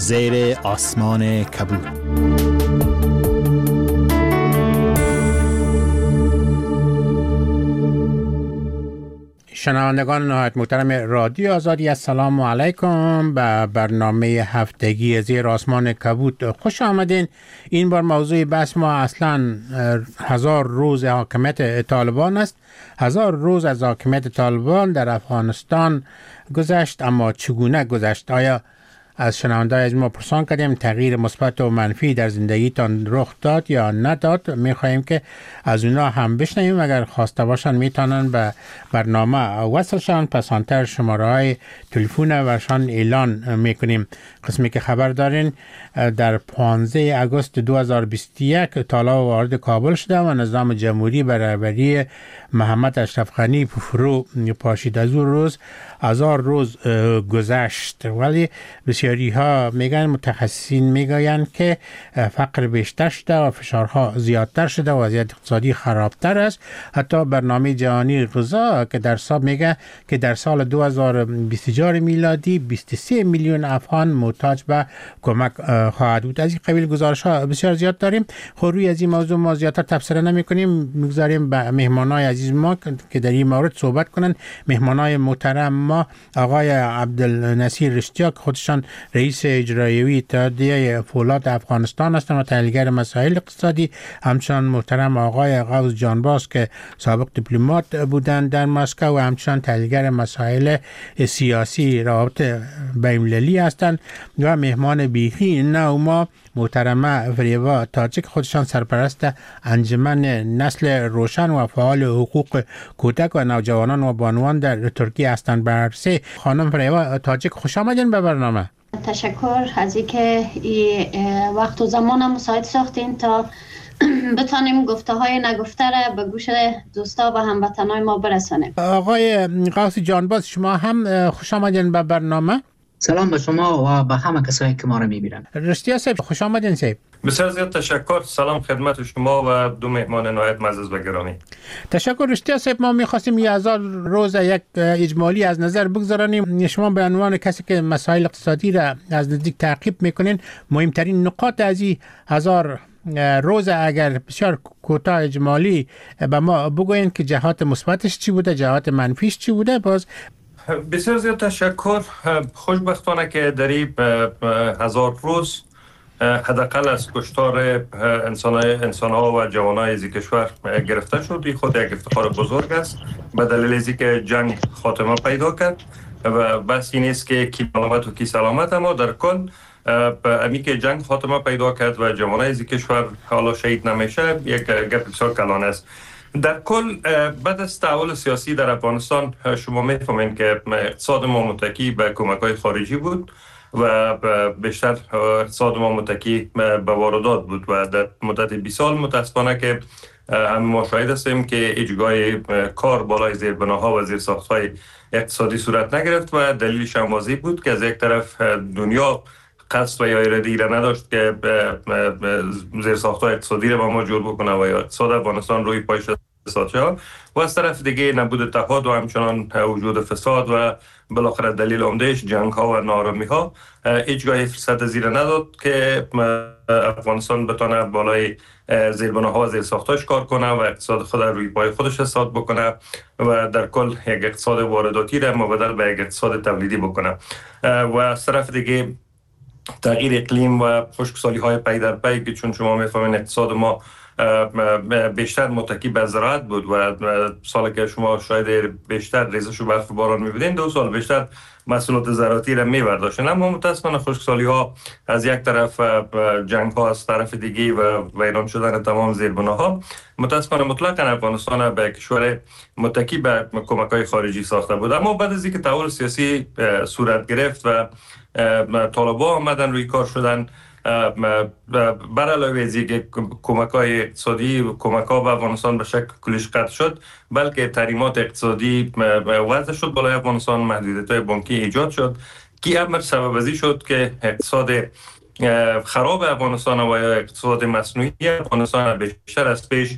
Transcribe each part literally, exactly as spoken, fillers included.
زیر آسمان کبود. شنوندگان نهایت محترم رادیو آزادی، السلام علیکم. به برنامه هفتگی زیر آسمان کبود خوش آمدین. این بار موضوع بحث ما اصلا هزار روز حاکمیت طالبان است. هزار روز از حاکمیت طالبان در افغانستان گذشت، اما چگونه گذشت؟ آیا از شنوندگان از ما پرسان کردیم تغییر مثبت و منفی در زندگیتان رخ داد یا نداد؟ می‌خواهیم که از اونا هم بشنویم. اگر خواسته باشن میتونن به برنامه وصل شن. پسانتر شماره های تلفن ورشان اعلان میکنیم. قسمی که خبر دارین در پانزده آگوست دو هزار و بیست و یک طالب وارد کابل شده و نظام جمهوری بر رهبری محمد اشرف غنی فرو پاشید. از اون روز هزار روز گذشت، ولی بسیاری ها میگن، متخصصین میگوین که فقر بیشتر شده و فشارها زیادتر شده و وضعیت اقتصادی خرابتر است. حتی برنامه جهانی غذا که در سال میگه که در سال دو هزار و بیست و چهار میلادی بیست و سه میلیون افغان محتاج به کمک خواهد بود. از این قبیل گزارش ها بسیار زیاد داریم. خب روی از این موضوع ما زیادتر تبصره نمی کنیم، میگذاریم به مهمانای عزیز ما که در این مورد صحبت کنن. مهمانای محترم ما آقای عبدالنصیر رشتیا که خودشان رئیس اجرایی اتحادیه فولاد افغانستان هستند و تحلیلگر مسائل اقتصادی، همچنان محترم آقای غوث جانباز که سابق دیپلمات بودند در مسکو و همچنان تحلیلگر مسائل سیاسی روابط بین‌المللی هستند، و مهمان بیخی نو ما محترمه فریبا تاجیک، خودشان سرپرست انجمن نسل روشن و فعال حقوق کودک و نوجوانان و بانوان در ترکیه هستند. بررسی خانم فریبا تاجیک، خوش آمدین به برنامه. تشکر از اینکه این وقت و زمان مساعد ساختین تا بتانیم گفته های نگفته را به گوش دوستا و هموطنان ما برسانیم. آقای غوث جانباز، شما هم خوش آمدین به برنامه. سلام به شما و به همه کسایی که ما را میبینن. رشتیا صاحب، خوش آمدین صاحب. بسیار زیاد تشکر. سلام خدمت شما و دو مهمان نهایت معزز و گرامی. تشکر رشتیا صاحب. ما می‌خواستیم یه هزار روز یک اجمالی از نظر بگذاریم. شما به عنوان کسی که مسائل اقتصادی را از نزدیک تعقیب میکنین، مهمترین نقاط از این هزار روز اگر بسیار کوتاه اجمالی به ما بگوین که جهات مثبتش چی بوده، جهات منفیش چی بوده. باز بسیار زیاد تشکر. خوشبختانه که در این هزار روز حداقل از کشتار انسان‌ها و جوانای از کشور گرفته شد. این خود یک افتخار بزرگ است به دلیل از اینکه جنگ خاتمه پیدا کرد و بس این است که کی سلامت و کی سلامت، اما در کل امی که جنگ خاتمه پیدا کرد و جوانای از کشور حالا شهید نمیشه، یک گپ بسیار کلان است. در کل بعد از تحول سیاسی در افغانستان شما میفهمین که اقتصاد ما متکی به کمک‌های خارجی بود و بیشتر اقتصاد ما متکی به واردات بود و در مدت بیست سال متاسفانه که هم ما شاهد هستیم که اجرای کار بالای زیربناها و زیرساخت‌های اقتصادی صورت نگرفت و دلیلش هم واضح بود که از یک طرف دنیا قصد و یا اراده را نداشت که زیرساخت‌های اقتصادی را با ما جور بکنه و یا اقتصاد افغانستان روی پایش ساچه و از طرف دیگه نبود اتحاد و همچنان وجود فساد و بالاخره دلیل عمدهش جنگ ها و نارامی ها هیچگاه فرصت زیر نداد که افغانستان بتونه بالای زیربناها و زیرساختاش کار کنه و اقتصاد خود روی پای خودش حساب بکنه و در کل یک اقتصاد وارداتی را مبدل به یک اقتصاد تولیدی بکنه. و از طرف دیگه تغییر اقلیم و خشکسالی های پی در پی که چون شما میفهمین اقتصاد ما بیشتر متکی به زراعت بود و سال که شما شاید بیشتر ریزش و برف و باران می‌بینید، دو سال بیشتر محصولات زراعتی را می‌برداشتن. اما متأسفانه خشکسالی ها از یک طرف، جنگ ها از طرف دیگه و ویران شدن تمام زیربناها متأسفانه مطلقاً افغانستان به کشور متکی به کمک‌های خارجی ساخته بود. اما بعد از اینکه تحول سیاسی صورت گرفت و طالبان آمدن روی کار شدن، بر علاوه از اینکه کمک‌های اقتصادی و کمک‌ها به افغانستان به شکل کلیش قطع شد، بلکه تحریمات اقتصادی وضع شد بالای افغانستان، محدودیت‌های بانکی ایجاد شد که امر سبب ازی شد که اقتصاد خراب افغانستان و یا اقتصاد مصنوعی افغانستان بیشتر از پیش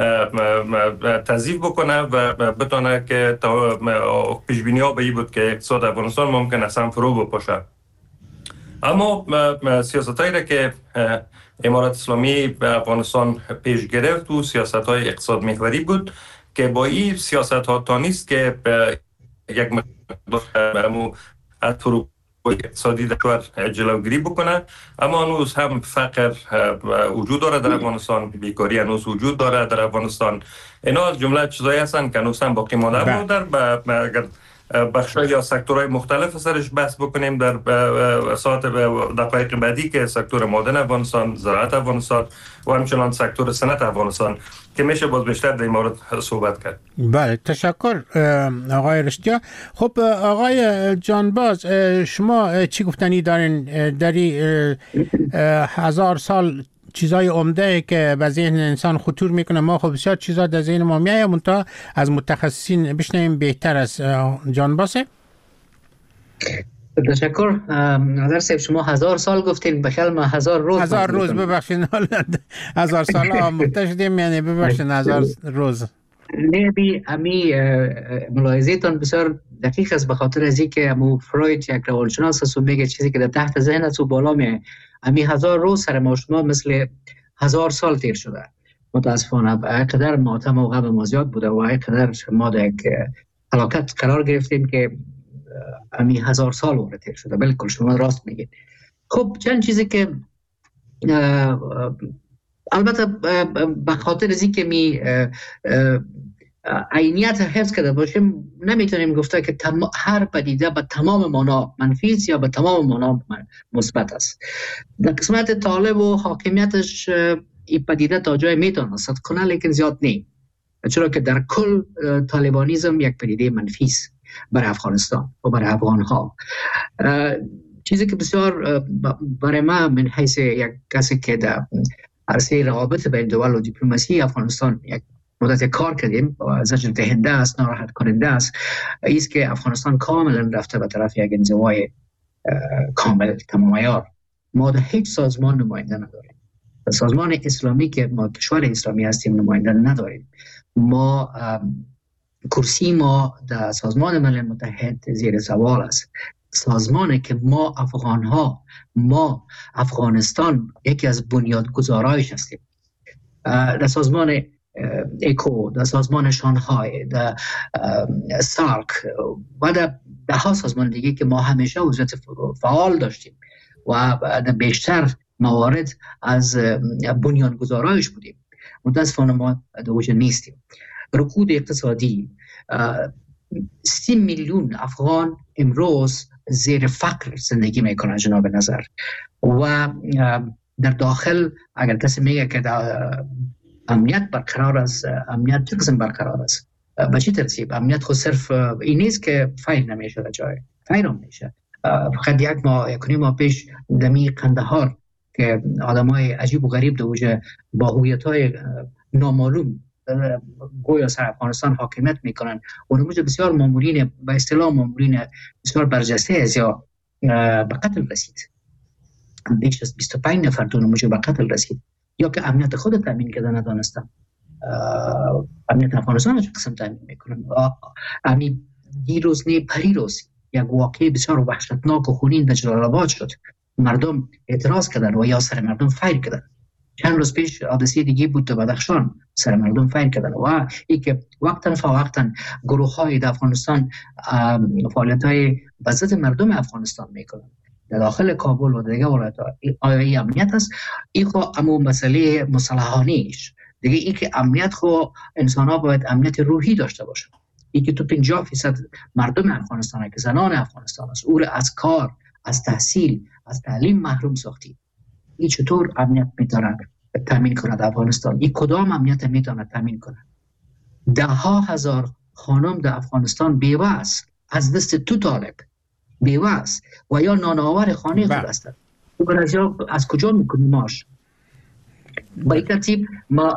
تضعیف بکنه و بتونه که پیش‌بینی‌ها به این بود که اقتصاد افغانستان ممکن است هم فرو بپاشه. اما سیاست هایی که امارت اسلامی به افغانستان پیش گرفت و سیاست های اقتصاد محوری بود که با این سیاست ها تا نیست که یک مقدار از فروغ اقتصادی در جلوگیری بکنه، اما هنوز هم فقر وجود داره در افغانستان، بیکاری هنوز وجود داره در افغانستان. اینا از جمله چیزایی هستن که هنوز هم باقی مانده. اما در اگر بخشای یا سکتورهای مختلف سرش بحث بکنیم در ساعت دقایق بعدی که سکتور معدن افغانستان، زراعت افغانستان و همچنان سکتور صنعت افغانستان که میشه باز بیشتر در این مورد صحبت کرد. بله، تشکر آقای رشتیا. خب آقای جانباز، شما چی گفتنی دارین در هزار سال چیزای عمده که به ذهن انسان خطور میکنه؟ ما خب بسیار چیزا در ذهن ما میایه، منتها از متخصصین بشنویم بهتر از جانبازه. تشکر. نظر صاحب شما هزار سال گفتین، بخیال ما هزار روز هزار روز ببخشین، هزار سال آموخته شدیم، یعنی ببخشین هزار روز. نه بی امی ملاحظه‌تان بسیار دقیق است، به خاطر از اینکه امو فروید یک روانشناس است و میگه چیزی که در تحت ذهن است و بالا میه. امی هزار روز سر ما شما مثل هزار سال تیر شده. متاسفانه اینقدر ماتم و غم ما زیاد بوده و اینقدر ما در یک هلاکت قرار گرفتیم که امی هزار سال وارد تیر شده. بالکل شما راست میگید. خب چند چیزی که البته به خاطر از اینکه می عینیت حفظ کرده باشیم نمیتونیم گفته که هر پدیده به تمام معنا منفی است یا به تمام معنا مثبت است. در قسمت طالب و حاکمیتش این پدیده تا جای میتونه رسد کنه، لیکن زیاد نه، چرا که در کل طالبانیزم یک پدیده منفی است برای افغانستان و برای افغان ها. چیزی که بسیار برای ما من حیث یک کسی که در عرصه روابط بین دول و دیپلماسی افغانستان یک مدت کار کردیم و زجر دهنده است، ناراحت کننده است، ایست که افغانستان کاملا رفته به طرف یک انزوای کامل تمام عیار. ما در هیچ سازمان نماینده نداریم. در سازمان اسلامی که ما کشور اسلامی هستیم نماینده نداریم. ما کرسی ما در سازمان ملل متحد زیر سوال است. سازمانی که ما افغان ها، ما افغانستان یکی از بنیادگذارایش هستیم. در سازمان اکو، در سازمان شانگهای، در سارک و در ده ها سازمان دیگه که ما همیشه عضویت فعال داشتیم و در بیشتر موارد از بنیانگذارایش بودیم. متاسفانه ما در وجه نیستیم. رکود اقتصادی، سی میلیون افغان امروز زیر فقر زندگی میکنه جناب نظر، و در داخل اگر کسی میگه که امنیت برقرار است، امنیت چه قسم برقرار است؟ به چه ترتیب؟ امنیت خود صرف این نیست که فایر نمیشه در جای، فایر هم میشه. فقط یک ماه یک ماه پیش دمی قندهار که آدمای عجیب و غریب در وجه با هویت‌های نامعلوم گویا سر افغانستان حاکمیت میکنن و نموذج بسیار مامورین به اصطلاح مامورین بسیار برجسته از یا به قتل رسید. بیش از بیست و پنج نفر دو نموذج به قتل رسید، یا که امنیت خود تامین کرده ندانستن. امنیت افغانستان چه قسم تامین میکنن؟ امی دیروز نه پریروز یک واقعه بسیار وحشتناک و خونین در جلال آباد شد. مردم اعتراض کردن و یا سر مردم فایر کردن. چند روز پیش حادثه دیگه بود در بدخشان، سر مردم فایر کردن و ای که وقتا فوقتا گروه های در افغانستان فعالیت های به ضد مردم افغانستان میکنن در داخل کابل و دیگه ولایت‌ها. آیا این امنیت است؟ این خو امو مسئله مصالحانیش دیگه. این که امنیت خو انسان ها باید امنیت روحی داشته باشن. این که تو پنجاه فیصد مردم افغانستان که زنان افغانستان است، او از کار، از تحصیل، از تعلیم محروم ساختی. این چطور امنیت میتونه تامین کنه در افغانستان؟ این کدام امنیت میتونه تامین کنه؟ ده ها هزار خانم در افغانستان بیوه است از دست تو طالب، بیوه است و یا نانآور خانه خود هستند. تو برای از کجا میکنی ماش؟ با این ترتیب ما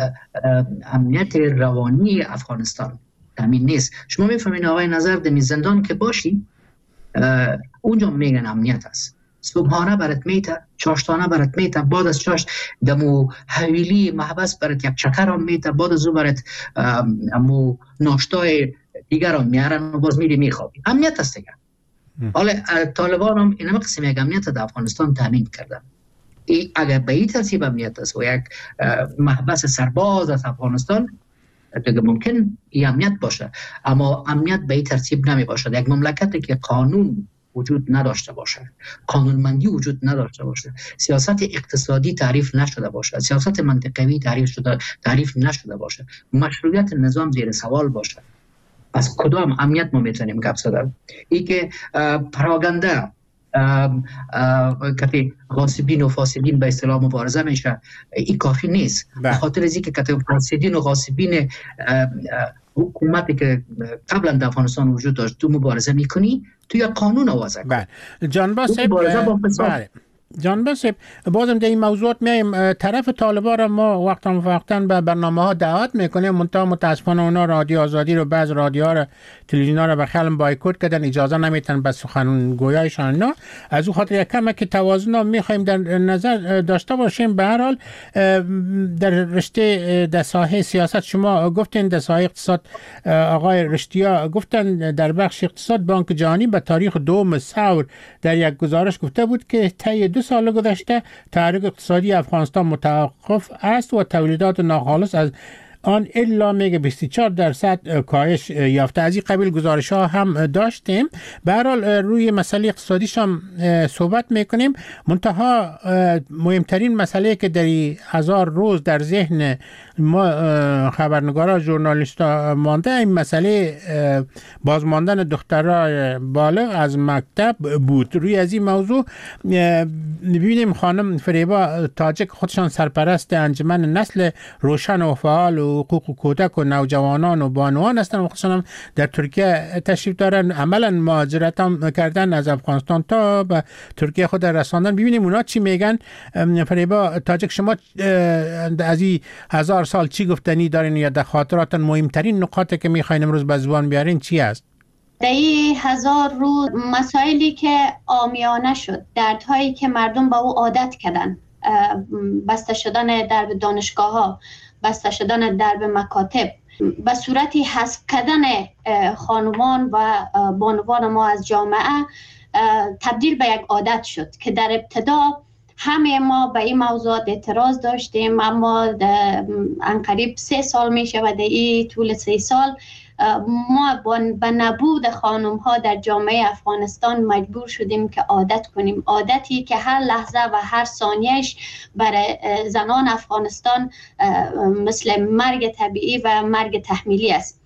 امنیت روانی افغانستان تامین نیست. شما میفهمین آقای نظر دمی زندان که باشی اونجا میگن امنیت است. صبحانه برات میته، چاشتانه برات میته، بعد از چاشت دمو حویلی محبس برات یک چکر هم میته، بعد از او برات امو ناشتای دیگر هم میارن و باز میری میخوابی. امنیت است دیگه. حالا طالبان هم این قسم یک امنیت در افغانستان تامین کردن. ای اگر به این ترتیب امنیت است و یک محبس سرباز از افغانستان دیگه ممکن این امنیت باشه، اما امنیت به این ترتیب نمی باشد. یک مملکتی که قانون وجود نداشته باشه، قانونمندی وجود نداشته باشه، سیاست اقتصادی تعریف نشده باشه، سیاست منطقوی تعریف شده تعریف نشده باشه، مشروعیت نظام زیر سوال باشه، از کدام امنیت ما میتونیم گپ زدن؟ این که پراگنده کتی غاصبین و فاسدین به اصطلاح مبارزه میشه، این کافی نیست. به خاطر از اینکه کتی فاسدین و غاصبین حکومتی که قبلا در افغانستان وجود داشت تو مبارزه میکنی، تو یا قانون آوازه کن. بله جان باسب، بله جان باسب، بازم در این موضوعات میایم طرف طالبان را ما وقتا وقتا به برنامه ها دعوت میکنیم، منتها متاسفانه اونا رادیو آزادی رو، بعض رادیوها رو، تلویزیون‌ها رو به خلم بایکوت کردن، اجازه نمیتن به سخنگویایشان. نه از او خاطر یک کم که توازن میخوایم در نظر داشته باشیم. به هر حال در رشته در ساحه سیاست شما گفتین، در ساحه اقتصاد آقای رشتیا گفتن در بخش اقتصاد بانک جهانی به تاریخ دوم ثور در یک گزارش گفته بود که طی دو سال گذشته تحرک اقتصادی افغانستان متوقف است و تولیدات ناخالص از آن الا میگه بیست و چهار درصد کاهش یافته. از این قبیل گزارش ها هم داشتیم. به هر حال روی مسئله اقتصادیش هم صحبت میکنیم، منتها مهمترین مسئله که در هزار روز در ذهن ما خبرنگارا ژورنالیستا مانده، این مسئله بازماندن دخترای بالغ از مکتب بود. روی از این موضوع ببینیم خانم فریبا تاجک، خودشان سرپرست انجمن نسل روشن و فعال و حقوق کودک و نوجوانان و بانوان هستن و خودشان در ترکیه تشریف دارن، عملا مهاجرت هم کردن از افغانستان تا به ترکیه خود رساندن. ببینیم اونا چی میگن. فریبا تاجک، شما از این هزار سال چی گفتنی دارین یا در خاطرات مهمترین نقاطی که میخواین امروز به زبان بیارین چی است؟ در این هزار روز مسائلی که عامیانه شد، دردهایی که مردم با او عادت کردن، بسته شدن درب دانشگاه ها، بسته شدن درب مکاتب، به صورتی حذف کردن خانمان و بانوان ما از جامعه تبدیل به یک عادت شد که در ابتدا همه ما به این موضوعات اعتراض داشتیم، اما انقریب سه سال میشه و در این طول سه سال ما به نبود خانم ها در جامعه افغانستان مجبور شدیم که عادت کنیم، عادتی که هر لحظه و هر ثانیهش برای زنان افغانستان مثل مرگ طبیعی و مرگ تحمیلی است.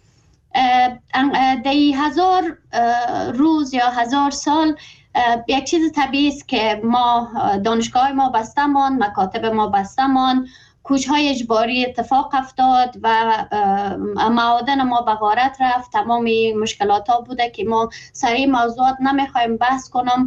در هزار روز یا هزار سال یک چیز طبیعی است که ما دانشگاه ما بسته ماند، مکاتب ما بسته ماند، کوچهای اجباری اتفاق افتاد و معادن ما به غارت رفت. تمام مشکلات ها بوده که ما سر این موضوعات نمیخوایم بحث کنم،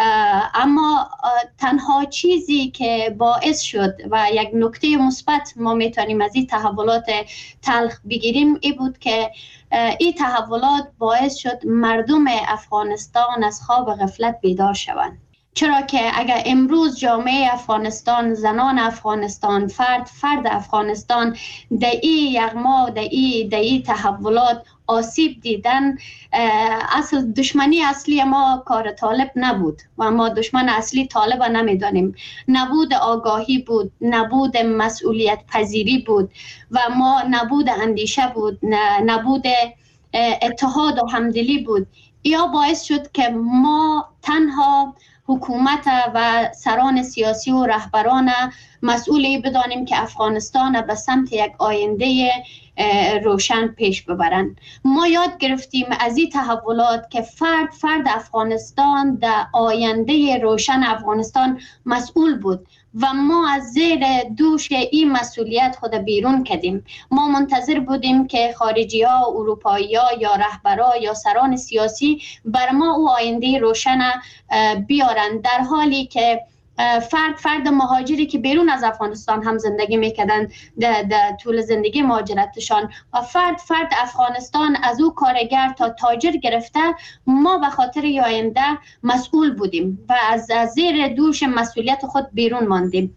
اما تنها چیزی که باعث شد و یک نکته مثبت ما میتونیم از این تحولات تلخ بگیریم این بود که این تحولات باعث شد مردم افغانستان از خواب غفلت بیدار شوند. چرا که اگر امروز جامعه افغانستان، زنان افغانستان، فرد فرد افغانستان در این یغما، در این در این تحولات آسیب دیدن، اصل دشمنی اصلی ما کار طالب نبود و ما دشمن اصلی طالب نمیدانیم، نبود آگاهی بود، نبود مسئولیت پذیری بود و ما نبود اندیشه بود، نبود اتحاد و همدلی بود. یا باعث شد که ما تنها حکومت و سران سیاسی و رهبران مسئولی بدانیم که افغانستان به سمت یک آینده روشن پیش ببرند. ما یاد گرفتیم از این تحولات که فرد فرد افغانستان در آینده روشن افغانستان مسئول بود و ما از زیر دوش این مسئولیت خود بیرون کردیم. ما منتظر بودیم که خارجی ها، اروپایی ها یا رهبرا یا سران سیاسی بر ما او آینده روشن بیارن، در حالی که فرد فرد مهاجری که بیرون از افغانستان هم زندگی میکردن در طول زندگی مهاجرتشان و فرد فرد افغانستان از او کارگر تا تاجر گرفته، ما به خاطر آینده مسئول بودیم و از زیر دوش مسئولیت خود بیرون ماندیم.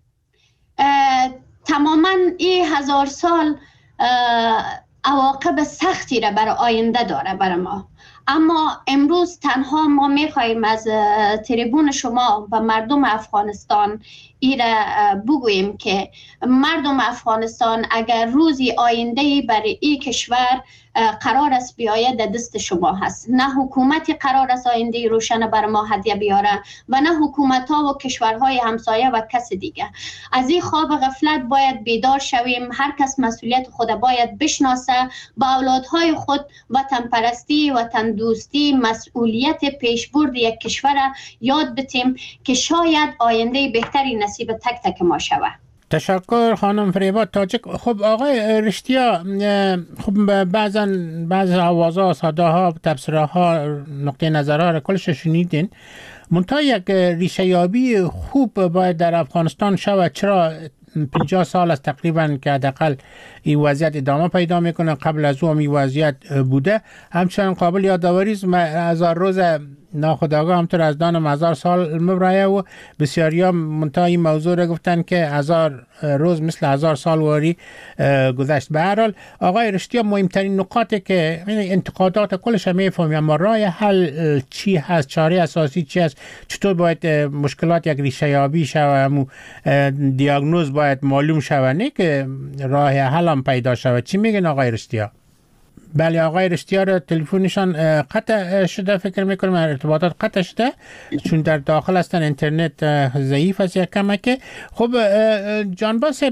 تماما این هزار سال عواقب سختی را برای آینده داره برای ما، اما امروز تنها ما میخواییم از تریبون شما و مردم افغانستان ایره بگوییم که مردم افغانستان اگر روزی آینده برای این کشور قرار است بیاید در دست شما هست. نه حکومتی قرار است آینده روشن بر ما هدیه بیاره و نه حکومت ها و کشورهای همسایه و کس دیگه. از این خواب غفلت باید بیدار شویم. هر کس مسئولیت خود باید بشناسه، با اولادهای خود وطن پرستی، وطن دوستی، مسئولیت پیشبرد یک کشور یاد بتیم که شاید آینده بهتری نصیب تک تک ما شود. تشکر خانم فریبا تاجک. خب آقای رشتیا، خب بعضا بعض آوازها، صداها، تبصره‌ها، نقطه نظرها را کلش شنیدین. منتها یک ریشه یابی خوب باید در افغانستان شود. چرا پنجاه سال است تقریبا که حداقل این وضعیت ادامه پیدا میکنه؟ قبل از او هم این وضعیت بوده. همچنان قابل یادآوری است هزار روز ناخودآگاه همطور از دانم هزار سال مبرایه و بسیاری ها منتها این موضوع را گفتن که هزار روز مثل هزار سال واری گذشت. به هر حال آقای رشتیا، مهمترین نقاطی که انتقادات کلش هم میفهمیم، اما راه حل چی هست؟ چاره اساسی چی هست؟ چطور باید مشکلات یک ریشه یابی شود؟ دیاگنوز باید معلوم شود، نه که راه حل هم پیدا شود. چی میگن آقای رشتیا؟ بله آقای رشتیا را تلفنشان قطع شده، فکر میکنم ارتباطات قطع شده چون در داخل هستن، اینترنت ضعیف است یک کمکه. خب جانباز،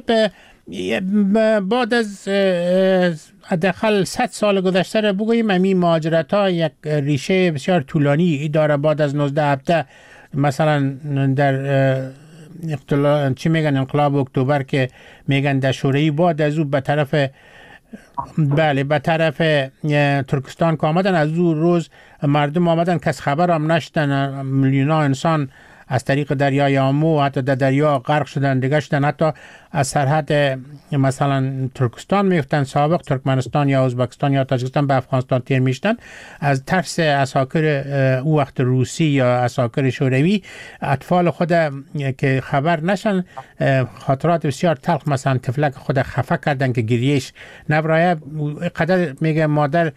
بعد از حداقل صد سال گذشته را بگوییم، همین مهاجرت ها یک ریشه بسیار طولانی داره. بعد از نوزده هفته مثلا در اختلا... چی میگن انقلاب اکتبر که میگن در شوروی، بعد از او به طرف بله به طرف ترکستان که آمدن، از او روز مردم آمدن کس خبر هم نشدن، میلیون ها انسان از طریق دریای آمو حتی در دریا غرق شدن، دیگه شدن، حتی از سرحد مثلا ترکستان میفتن، سابق ترکمنستان یا ازبکستان یا تاجیکستان به افغانستان تیر میشدن. از ترس اساکر او وقت روسی یا اساکر شوروی اطفال خود که خبر نشن، خاطرات بسیار تلخ، مثلا طفلک خود خفه کردن که گریهش نبرایه. قدر میگه مادر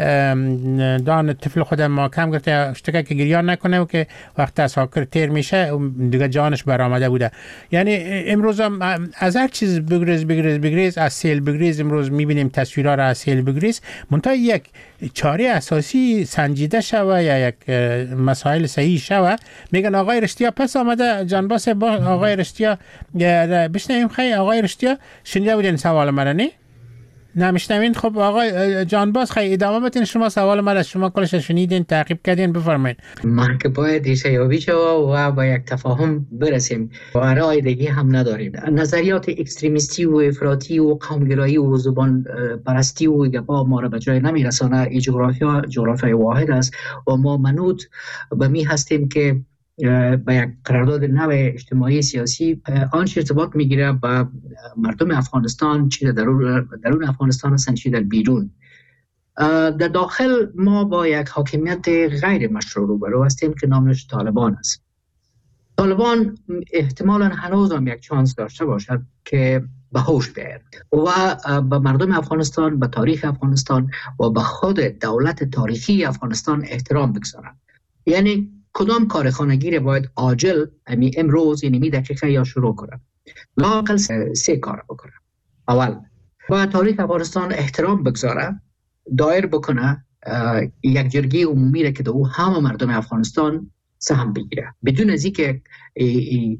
دان طفل خود ما کم گرفته اشتکه که گریه نکنه و که وقت اساکر تیر میشه دیگه جانش برآمده بوده. یعنی امروز هم از هر چیز بگریز بگریز بگریز از سیل بگریز، امروز میبینیم تصویرها را از سیل بگریز. منتها یک چاره اساسی سنجیده شوه یا یک مسائل صحیح شوه. میگن آقای رشتیا پس آمده. جانباس با آقای رشتیا بشنویم. خیلی آقای رشتیا شنیده بودین سوال مرا؟ نه نمیشنوین؟ خب آقای جانباز خیلی ادامه بدین. شما سوال من از شما کلش شنیدین، تعقیب کردین، بفرمایید. ما که باید ریشه یابی شود و با یک تفاهم برسیم و راه دیگه هم نداریم. نظریات اکستریمیستی و افراطی و قومگرایی و زبان پرستی و گپا ما را به جای نمیرسانه. این جغرافیا جغرافیای واحد است و ما منوط به می هستیم که با یک قرارداد نو اجتماعی سیاسی آنچه ارتباط میگیره با مردم افغانستان، چی در درون درون افغانستان هستن چی در بیرون. در داخل ما با یک حاکمیت غیر مشروع روبرو هستیم که نامش طالبان است. طالبان احتمالاً هنوز هم یک چانس داشته باشد که به هوش بیاید و به مردم افغانستان، به تاریخ افغانستان و به خود دولت تاریخی افغانستان احترام بگذارند. یعنی کدام کار خانگی باید عاجل امی امروز یعنی می دقیقه یا شروع کنم. لااقل سه کار بکنم. اول باید تاریخ افغانستان احترام بگذاره، دایر بکنه یک جرگه عمومی را که دو همه مردم افغانستان سهم بگیره بدون از اینکه این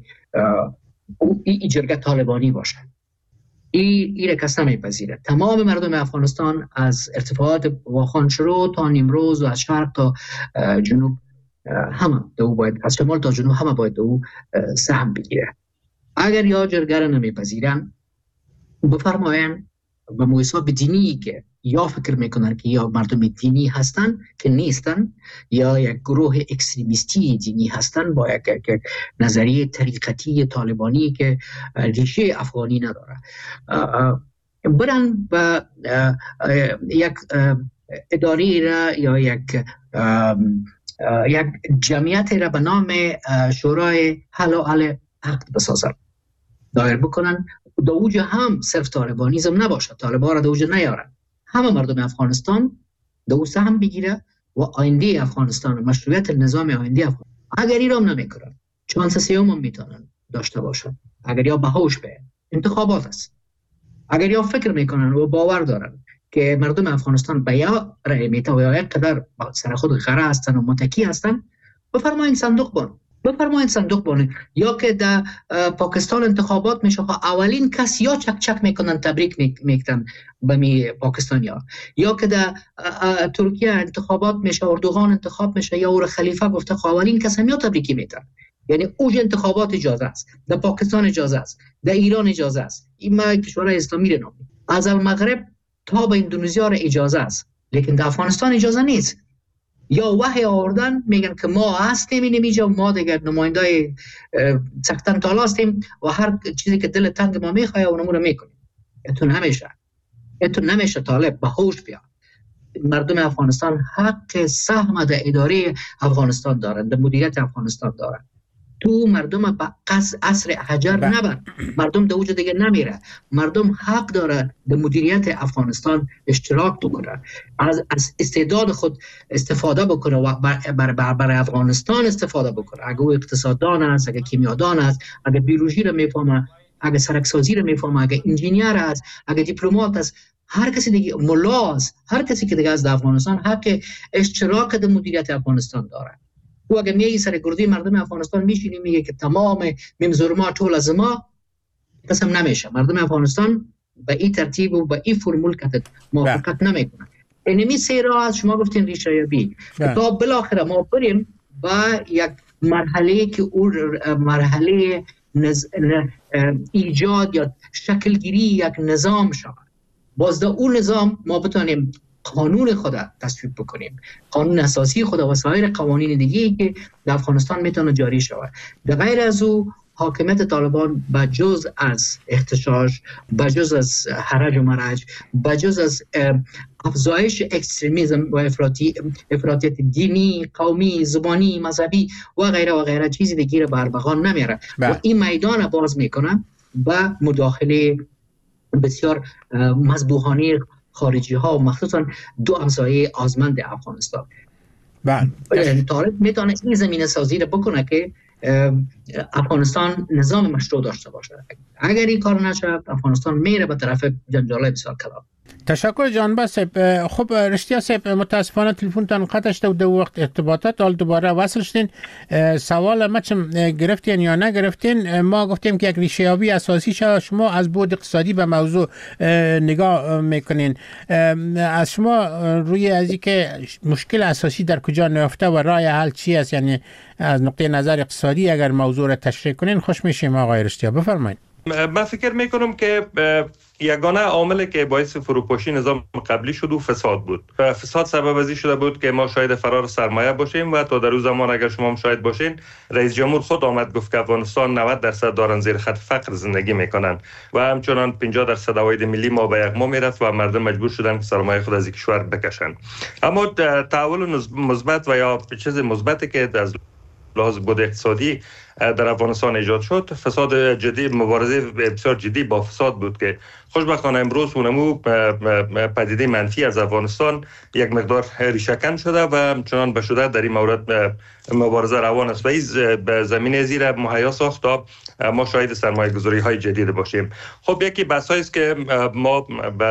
جرگه طالبانی باشه. این این کس نمیپذیره. تمام مردم افغانستان از ارتفاعات واخان شروع تا نیمروز و از شرق تا جنوب همه دو باید، از شمال تا جنوب همه باید دو سهم بگیره. اگر یا جرگه را نمیپذیرن بفرماین به محاسبه دینی که یا فکر میکنن که یا مردم دینی هستن که نیستن یا یک گروه اکستریمیستی دینی هستن با یک, یک نظریه طریقتی طالبانی که ریشه افغانی نداره، برن به یک اداری را یا یک یک جمعیت را به نام شورای حل و عقد عقد بسازن، دایر بکنن. دوجه هم صرف طالبانیزم نباشه، طالبان را دوجه نیارن، همه مردم افغانستان دو سهم بگیره و آینده افغانستان، مشروعیت نظام آینده افغانستان، اگر ایران نمیکنن چانس سیوم هم میتونن داشته باشن. اگر یا به هوش به انتخابات است، اگر یا فکر میکنن و باور دارن که مردم افغانستان به یا رأی میته و یا یک قدر سر خود غره هستن و متکی هستن، بفرمایید صندوق بان بفرمایید صندوق بانید. یا که در پاکستان انتخابات میشه، اولین کس یا چک چک میکنن تبریک میکنن به می پاکستانیا، یا که در ترکیه انتخابات میشه، اردوغان انتخاب میشه یا اور خلیفه گفته اولین کس هم یا تبریکی میتن. یعنی اوج انتخابات اجازه است، در پاکستان اجازه است، در ایران اجازه است، این ما کشورهای اسلامی رو نامیم، از المغرب تا به اندونزیا را اجازه است، لیکن در افغانستان اجازه نیست. یا وحی آوردن میگن که ما هستیم این اینجا، ما دیگر نمایندای سختن تالا هستیم و هر چیزی که دل تنگ ما میخواه اونمون رو میکنیم. اتون نمیشه اتون نمیشه. طالب به هوش بیاد. مردم افغانستان حق سهم در اداره افغانستان دارن، در مدیریت افغانستان دارن. تو مردم به عصر حجر نبر، مردم در اوج دیگه نمیره. مردم حق داره در مدیریت افغانستان اشتراک بکنه، از, از استعداد خود استفاده بکنه و برای بر بر افغانستان استفاده بکنه. اگه او اقتصاددان است، اگه کیمیادان است، اگه بیولوژی رو میفهمه، اگه سرکسازی رو میفهمه، اگه انجینیر است، اگه دیپلمات است، هر کسی دیگه، ملا است، هر کسی که دیگه از افغانستان حق اشتراک در مدیریت افغانستان داره. و اگه میگی سر گردی مردم افغانستان میشینی میگه که تمام ممزورما طول از ما، قسم نمیشه. مردم افغانستان به این ترتیب و به این فرمول که موافقت نمیکنن. اینمی سه راه از شما گفتین ریشه یابی تا بالاخره ما بریم با یک مرحله که اون مرحله نز... ایجاد یا شکلگیری یک نظام شود. باز در اون نظام ما بتونیم قانون خود تصویب بکنیم، قانون اساسی خود و سایر قوانین دیگه‌ای که در افغانستان میتونه جاری شود. در غیر از او حاکمیت طالبان بجز از احتشاش، بجز از حرج و مرج، بجز از افزایش اکستریمیسم و افراطی افراطیت دینی، قومی، زبانی، مذهبی و غیره و غیره چیزی دیگه رو بر بغان نمیره و این میدان باز میکنه به مداخله بسیار مذبوحانه خارجی ها و مخصوصا دو همسایه آزمند افغانستان. بله. طالب میتونه این زمینه سازی رو بکنه که افغانستان نظام مشروع داشته باشه. اگر این کار نشه افغانستان میره به طرف جنجالای بسیار کلان. تشکر جانبه صاحب. خب رشتیا صاحب متاسفانه تلفنتان قطع شده و دو وقت ارتباطات حال دوباره وصل شدین. سوال ما چم گرفتین یا نگرفتین؟ ما گفتیم که یک ریشه یابی اساسی شد. شما از بود اقتصادی به موضوع نگاه میکنین. از شما روی از اینکه مشکل اساسی در کجا نهفته و راه حل چی است، یعنی از نقطه نظر اقتصادی اگر موضوع را تشریح کنین خوش میشیم آقای رشتیا. بفرمایید. من فکر میکنم که یگانه عاملی که باعث فروپاشی نظام قبلی شد و فساد بود. فساد سبب ازی شده بود که ما شاید فرار سرمایه باشیم و تا در روز زمان اگر شما هم شاید باشین، رئیس جمهور خود آمد گفت که افغانستان نود درصد دارن زیر خط فقر زندگی میکنن و همچنان پنجاه درصد عواید ملی ما به یغما میرفت و مردم مجبور شدن که سرمایه خود از کشور بکشن. اما تحول مثبت و یا چیز مثبتی که از لحاظ بود اقتصادی در افغانستان ایجاد شد، فساد جدی، مبارزه بسیار جدی با فساد بود که خوشبختانه امروز اونمو پدیده منفی از افغانستان یک مقدار ریشه‌کن شده و چنان به شده در این مورد مبارزه روان است و این به زمینه زیر مهیا ساخت تا ما شاهد سرمایه گذاری های جدید باشیم. خب یکی بحثایی است که ما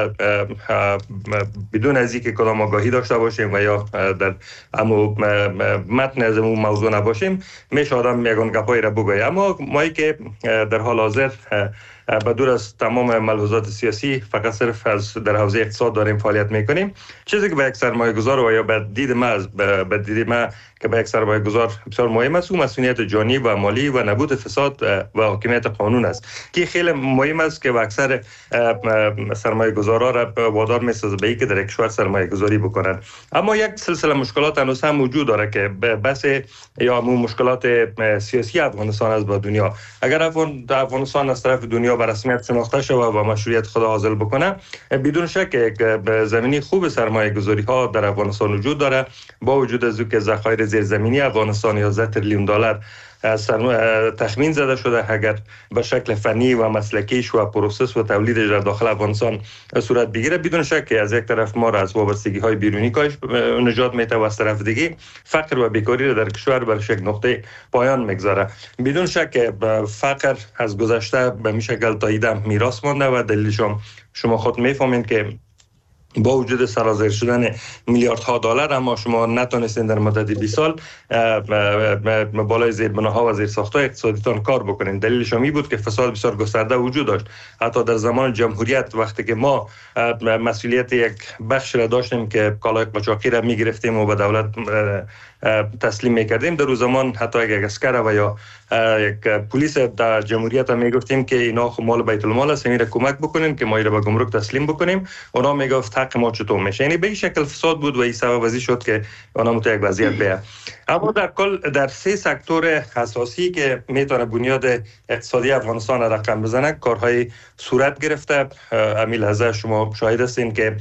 بدون از اینکه کدام آگاهی داشته باشیم و یا در امو متن از اون موضوع نباشیم میشه آدم یگان گپایی را بگوید. اما ما که در حال حاضر به دور از تمام ملحوظات سیاسی فقط صرف از در حوزه اقتصاد داریم فعالیت میکنیم، چیزی که به یک سرمایه گذار و یا به دید ما به دید ما که به یک سرمایه گذار بسیار مهم است، اون مسئولیت جانی و مالی و نبود فساد و حاکمیت قانون است که خیلی مهم است که اکثر سرمایه گذارا را وادار میسازه به اینکه در کشور سرمایه گذاری بکنند. اما یک سلسله مشکلات هنوز هم موجود داره که بحث یا مو مشکلات سیاسی افغانستان است با دنیا. اگر افغان افغانستان از طرف دنیا به رسمیت شناخته شود و مشروعیت خود حاصل بکنه، بدون شک به زمینی خوب سرمایه گذاری ها در افغانستان وجود داره. با وجود از اینکه ذخایر زیرزمینی افغانستان یازده تریلیون دلار تخمین زده شده اگر به شکل فنی و مسلکیش و پروسس و تولیدش در داخل افغانستان صورت بگیره، بدون شک که از یک طرف ما را از وابستگی های بیرونی کاهش نجات میده و از طرف دیگه فقر و بیکاری را در کشور بر یک نقطه پایان میگذاره. بدون شک فقر از گذشته به می شکل تایید میراث مانده و دلیلش شما خود میفهمید که با وجود سرازیر شدن میلیاردها دلار اما شما نتونستین در مدت بیست سال بالای زیربناها و زیرساخت‌های اقتصادیتان کار بکنین. دلیلش می بود که فساد بسیار گسترده وجود داشت. حتی در زمان جمهوریت وقتی که ما مسئولیت یک بخش را داشتیم که کالای قاچاقی را میگرفتیم و به دولت تسلیم میکردیم، در اون زمان حتی یک اسکر و یا یک پلیس در جمهوریت هم میگفتیم که اینا خب مال بیت المال است، میره کمک بکنین که ما اینا به گمرک تسلیم بکنیم. اونا میگفت حق ما چطور میشه. یعنی به این شکل فساد بود و این سبب ازی شد که اونا مت یک وضعیت بیه. اما در کل در سه سکتور اساسی که میتونه بنیاد اقتصادی افغانستان را رقم بزنه کارهای صورت گرفته. امی لحظه شما شاهد هستین که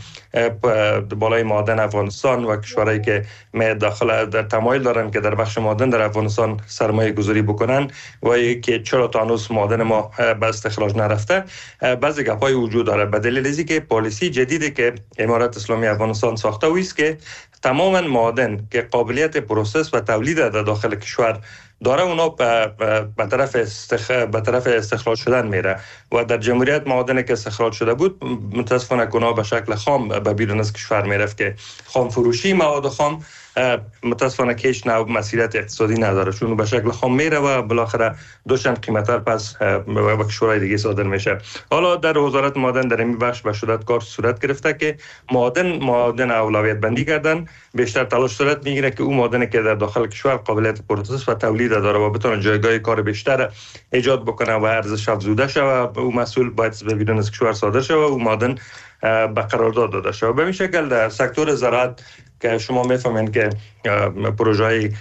بالای معادن افغانستان و کشورهایی که می داخل در تمایل دارن که در بخش معادن در افغانستان سرمایه گذاری بکنن و که چرا تا هنوز معادن ما به استخراج نرفته، بعضی گپای وجود داره. به دلیل اینکه که پالیسی جدیدی که امارات اسلامی افغانستان ساخته و است که تماما معادن که قابلیت پروسس و تولید در داخل کشور داره اونا به طرف استخ... به طرف استخراج شدن میره و در جمهوریت معادنی که استخراج شده بود متاسفانه اونا به شکل خام به بیرون از کشور میرفت که خام فروشی مواد خام متاسفانه که هیچ نوع مسئولیت اقتصادی نداره، چون به شکل خام میره و بالاخره دوشن قیمت‌تر پس به کشورهای دیگه صادر میشه. حالا در وزارت معادن در این بخش به شدت کار صورت گرفته که معادن معادن اولویت بندی کردن، بیشتر تلاش صورت میگیره که اون معادنی که در داخل کشور قابلیت پروسس و تولید داره و بتونه جایگاه کار بیشتر ایجاد بکنه و ارزش افزوده شه و اون مسئول باید به بیرون از کشور صادر شه و اون معادن به قرارداد داده شه. به این شکل در سکتور زراعت که شما میفهمین که پروژه‌ای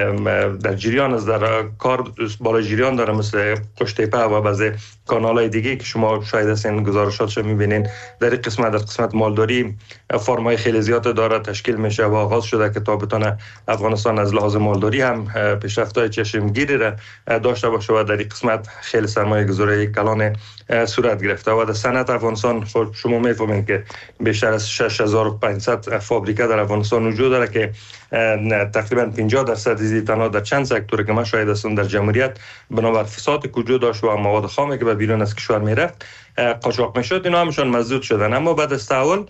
در جریان از در کار بالای جریان داره، مثل قشتیپه و بعضی کانال‌های دیگه که شما شاید هستین گزارشاتش می‌بینین. در این قسمت در قسمت مالداری فرم‌های خیلی زیاد داره تشکیل میشه و آغاز شده که تا بتونه افغانستان از لحاظ مالداری هم پیشرفت‌های چشمگیری را داشته باشه و در این قسمت خیلی سرمایه‌گذاری کلان صورت گرفته و در صنعت افغانستان شما می‌فهمین که بیشتر از شش هزار و پانصد فابریکه در افغانستان وجود داره که تقریبا پنجاه درصد از تنها در چند سکتور که ما شاهد هستیم در جمهوریت بنابر فساد وجود داشت و مواد خامی که به بیرون از کشور میرفت قاچاق میشد، اینا همشون مسدود شدن. اما بعد از تحول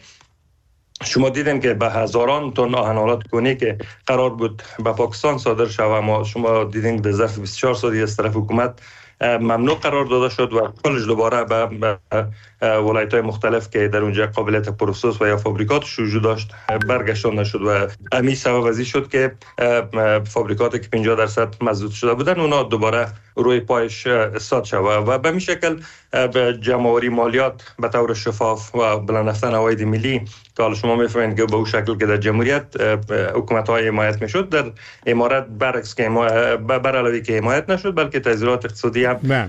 شما دیدین که به هزاران تن آهن‌آلات گونی که قرار بود به پاکستان صادر شود، اما شما دیدین در ظرف بیست و چهار سال از طرف حکومت ممنوع قرار داده شد و کلش دوباره به ولایت‌های مختلف که در اونجا قابلیت پروسس و یا فابریکاتش وجود داشت برگشتانده شد و همین سبب ازی شد که فابریکاتی که پنجاه درصد مسدود شده بودن اونا دوباره روی پایش استاد شد و به این شکل به جمع‌آوری مالیات به طور شفاف و بلند رفتن عواید ملی که حالا شما می‌فهمید که به اون شکل که در جمهوریت حکومت‌های حمایت می‌شد، در امارات برعکس که بر علاوه که حمایت نشد بلکه تغییرات اقتصادی هم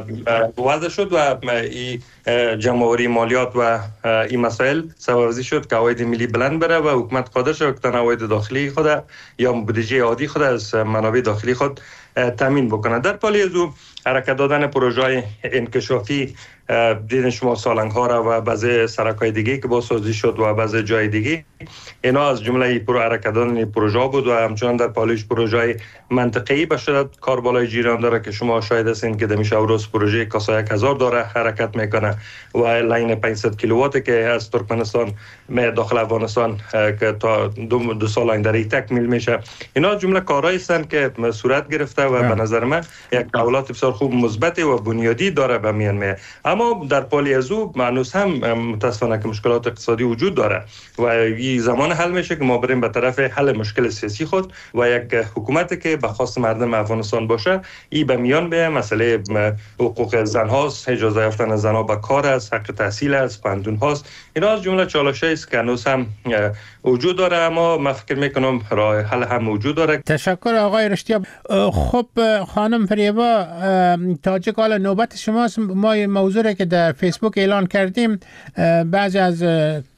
وضع شد و این جمع‌آوری مالیات و این مسائل سبب شد که عواید ملی بلند بره و حکومت قادر شد که عواید داخلی خود یا بودجه عادی خود از منابع داخلی خود تامین بکنه. در پالی از او حرکت دادن پروژه‌های انکشافی دیدن شما سالنگ ها را و بعضی سرک‌های دیگه که بازسازی شد و بعضی جای دیگه، اینا از جمله پرو حرکت دادن پروژه بود و همچنان در پالیش پروژه‌های منطقه‌ای به شدت کار بالای جریان داره که شما شاهد هستین که دمیش اوروس پروژه کاسا یک هزار داره حرکت میکنه و لاین پانصد کیلووات که از ترکمنستان به داخل افغانستان که تا دو, دو سال آینده تکمیل میشه. اینا جمله کارهایی هستند که صورت گرفته و به نظر من یک دولت بسیار خوب مثبت و بنیادی داره به میان می. اما در پالی از او معنوس هم متاسفانه که مشکلات اقتصادی وجود داره و این زمان حل میشه که ما بریم به طرف حل مشکل سیاسی خود و یک حکومت که به خواست مردم افغانستان باشه. این به میان به مسئله حقوق زن هاست، اجازه یافتن زنها به کار است، حق تحصیل است، پندون هاست. اینا از جمله چالش‌هایی است که هنوز هم وجود داره، اما من فکر میکنم راه حل هم وجود داره. تشکر آقای رشتیاب. خب خانم فریبا تاجک، حالا نوبت شماست. ما موضوعی که در فیسبوک اعلان کردیم، بعضی از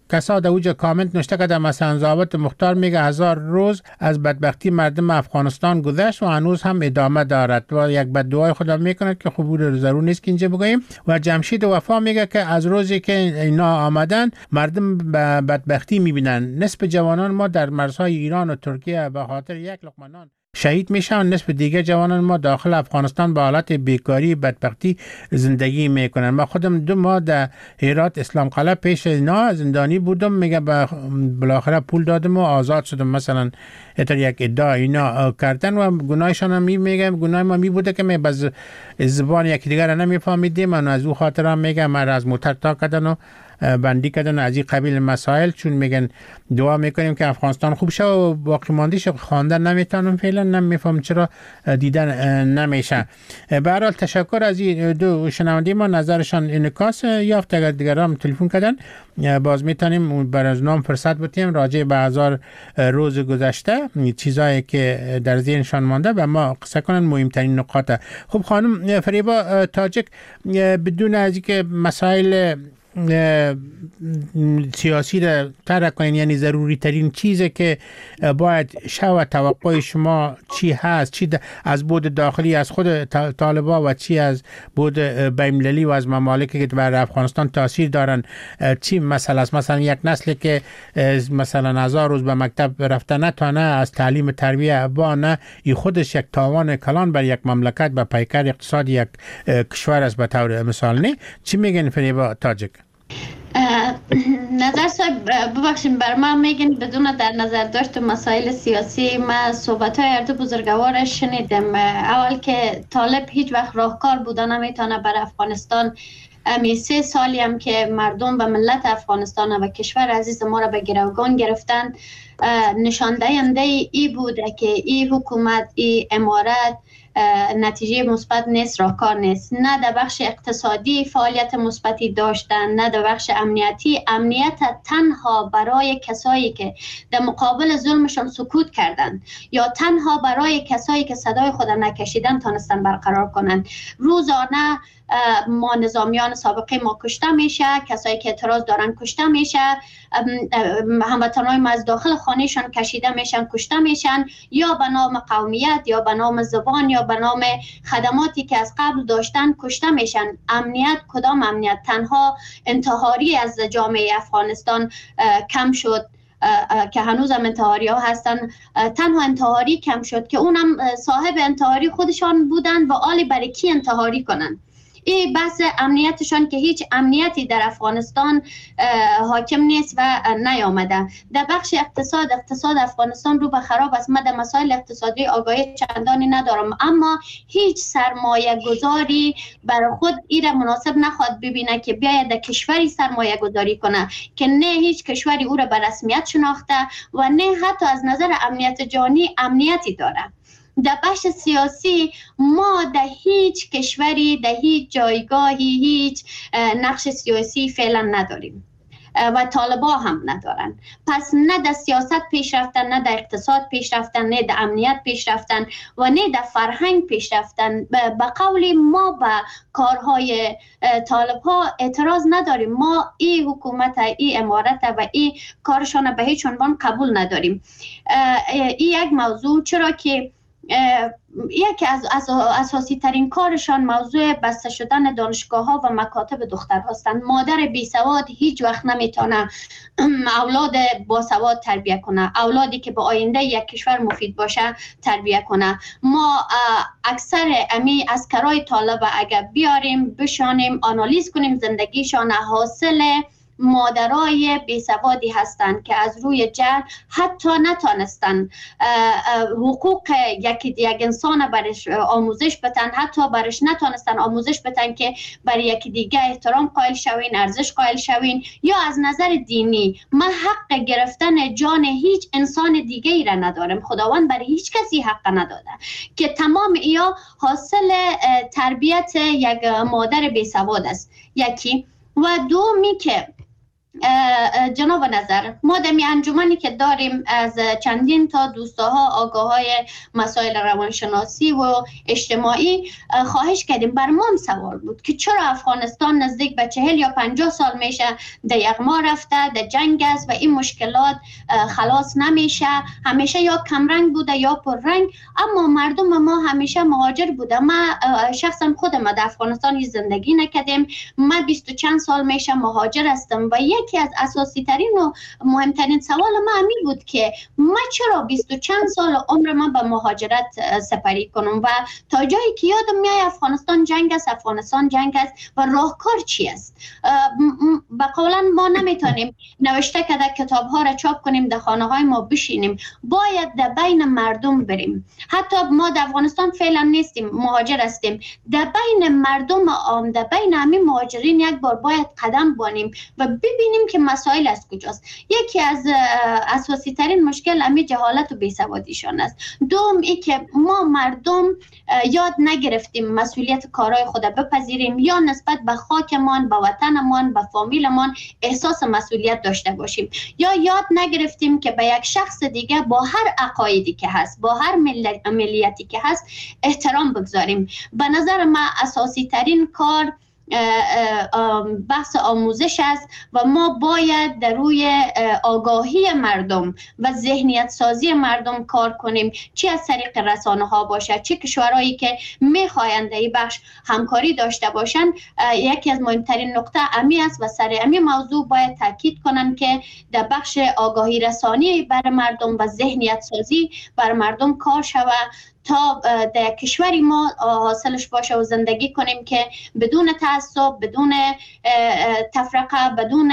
کسا در اوج کامنت نوشته که مثلا ضابط مختار میگه هزار روز از بدبختی مردم افغانستان گذشت و هنوز هم ادامه دارد و یک بددعای خدا میکند که خوب ضرور نیست که اینجا بگوییم. و جمشید وفا میگه که از روزی که اینا آمدن مردم به بدبختی میبینن. نصف جوانان ما در مرزهای ایران و ترکیه به خاطر یک لقمه نان شهید میشن، نصف دیگه جوانان ما داخل افغانستان با حالت بیکاری بدبختی زندگی میکنن. ما خودم دو ماه در هرات اسلام قلعه پیش اینا زندانی بودم، میگه بالاخره پول دادم و آزاد شدم. مثلا اتر یک ادعا اینا کردن و گناهشان هم میگه گناه ما می بوده که می باز زبان یکی دیگر نمیفهمیدیم و از او خاطر هم میگه ما از موتر تا کردن و بندی کردن از این قبیل مسائل، چون میگن دعا میکنیم که افغانستان خوب شه و باقی ماندیش خواندن نمیتونم فعلا، نمیفهم چرا دیدن نمیشه. به هر حال تشکر از این دو شنونده ما، نظرشان انعکاس یافت. اگر دیگران تلفن کردن باز میتونیم بر از نام فرصت بتیم راجع به هزار روز گذشته چیزایی که در ذهنشان مانده و ما قصه کنن مهمترین نقاط. خب خانم فریبا تاجک، بدون از اینکه مسائل سیاسی را طرح کنین، یعنی ضروری ترین چیزی که باید شو توقع شما چی هست، چی از بود داخلی از خود طالبا و چی از بود بین‌المللی و از ممالکی که بر افغانستان تاثیر دارن، چی مسئله است؟ مثلا یک نسلی که مثلا هزار روز به مکتب رفته نتونه از تعلیم تربیه با نه، ای خودش یک تاوان کلان بر یک مملکت به پیکر اقتصادی یک کشور است به طور مثال. نه چی میگن فریبا تاجک؟ نظر صاحب ببخشیم بر من میگین بدون در نظر داشت مسائل سیاسی. ما صحبت های اردو بزرگوار شنیدم. اول که طالب هیچ وقت راهکار بوده نمیتونه بر افغانستان. امی سه سالی هم که مردم و ملت افغانستان و کشور عزیز ما را به گروگان گرفتن، نشان دهنده ای بوده که این حکومت، این امارت نتیجه مثبت نیست، راهکار نیست. نه در بخش اقتصادی فعالیت مثبتی داشتن، نه در بخش امنیتی. امنیت تنها برای کسایی که در مقابل ظلمشان سکوت کردن یا تنها برای کسایی که صدای خود نکشیدن تانستن برقرار کنن. روزانه ما نظامیان سابقه ما کشته میشه، کسایی که اعتراض دارن کشته میشه، هموطنای ما از داخل خانهشان کشیده میشن، کشته میشن، یا به نام قومیت یا به نام زبان یا به نام خدماتی که از قبل داشتن کشته میشن. امنیت کدام امنیت؟ تنها انتحاری از جامعه افغانستان کم شد که هنوز هم انتحاری ها هستن. تنها انتحاری کم شد که اونم صاحب انتحاری خودشان بودن و آلی برای کی انتحاری کنن. این بحث امنیتشان که هیچ امنیتی در افغانستان حاکم نیست و نیامده. در بخش اقتصاد، اقتصاد افغانستان رو به خراب است. من در مسائل اقتصادی آگاهی چندانی ندارم، اما هیچ سرمایه گذاری برای خود ایره مناسب نخواهد ببینه که بیاید در کشوری سرمایه گذاری کنه که نه هیچ کشوری او را به رسمیت شناخته و نه حتی از نظر امنیت جانی امنیتی داره. در بخش سیاسی ما در هیچ کشوری، در هیچ جایگاهی هیچ نقش سیاسی فعلا نداریم و طالبا هم ندارن. پس نه در سیاست پیش رفتن، نه در اقتصاد پیش رفتن، نه در امنیت پیش رفتن و نه در فرهنگ پیش رفتن. به قول ما به کارهای طالبها اعتراض نداریم. ما این حکومت، این امارت و این کارشان به هیچ عنوان قبول نداریم. این یک موضوع، چرا که یکی از اساسی ترین کارشان موضوع بسته شدن دانشگاه ها و مکاتب دختر هستند. مادر بی سواد هیچ وقت نمیتونه اولاد با سواد تربیت کنه، اولادی که به آینده یک کشور مفید باشه تربیت کنه. ما اکثر امی اسکرای طالب اگر بیاریم بشانیم آنالیز کنیم زندگیشان حاصل مادرای بیسوادی هستند که از روی جهل حتی نتانستن حقوق یک یک انسان برش آموزش بتن، حتی برش نتانستن آموزش بتن که برای یک دیگه احترام قائل شوین، ارزش قائل شوین. یا از نظر دینی ما حق گرفتن جان هیچ انسان دیگه ای را نداریم. خداوند برای هیچ کسی حق نداده که تمام ایا حاصل تربیت یک مادر بیسواد است. یکی و دومی که جناب نظر، ما دمی انجمنی که داریم از چندین تا دوستاها آگاهای مسائل روانشناسی و اجتماعی خواهش کردیم. بر ما هم سوال بود که چرا افغانستان نزدیک به چهل یا پنجاه سال میشه در یغما رفته، در جنگ است و این مشکلات خلاص نمیشه، همیشه یا کمرنگ بوده یا پررنگ، اما مردم ما همیشه مهاجر بوده. ما شخصا خودم در افغانستان زندگی نکردم، من بیست و چند سال میشه مهاجر هستم و یکی از اساسی ترین و مهمترین سوال ما همین بود که ما چرا بیست و چند سال عمر من به مهاجرت سپری کنم و تا جایی که یادم میاد افغانستان جنگ است، افغانستان جنگ است و راهکار چی است. به قولا ما نمیتونیم نوشته کده کتاب ها را چاپ کنیم در خانه های ما بشینیم، باید در بین مردم بریم. حتی ما در افغانستان فعلا نیستیم، مهاجر هستیم، در بین مردم عام، در بین همین مهاجرین یک بار باید قدم بانیم و ببینیم که مسائل از کجاست. یکی از اساسی ترین مشکل همین جهالت و بیسوادیشان است. دوم ای که ما مردم یاد نگرفتیم مسئولیت کارهای خود بپذیریم یا نسبت به خاکمان، به وطنمان، به فامیلمان احساس مسئولیت داشته باشیم، یا یاد نگرفتیم که به یک شخص دیگه با هر عقایدی که هست، با هر ملیتی که هست احترام بگذاریم. به نظر من اساسی ترین کار بحث آموزش است و ما باید در روی آگاهی مردم و ذهنیت سازی مردم کار کنیم، چه از طریق رسانه ها باشه، چه کشورهایی که میخواهند در این بخش همکاری داشته باشند. یکی از مهمترین نقطه امی است و سر امی موضوع باید تاکید کنند که در بخش آگاهی رسانی بر مردم و ذهنیت سازی بر مردم کار شود تا در کشوری ما حاصلش باشه و زندگی کنیم که بدون تعصب، بدون تفرقه، بدون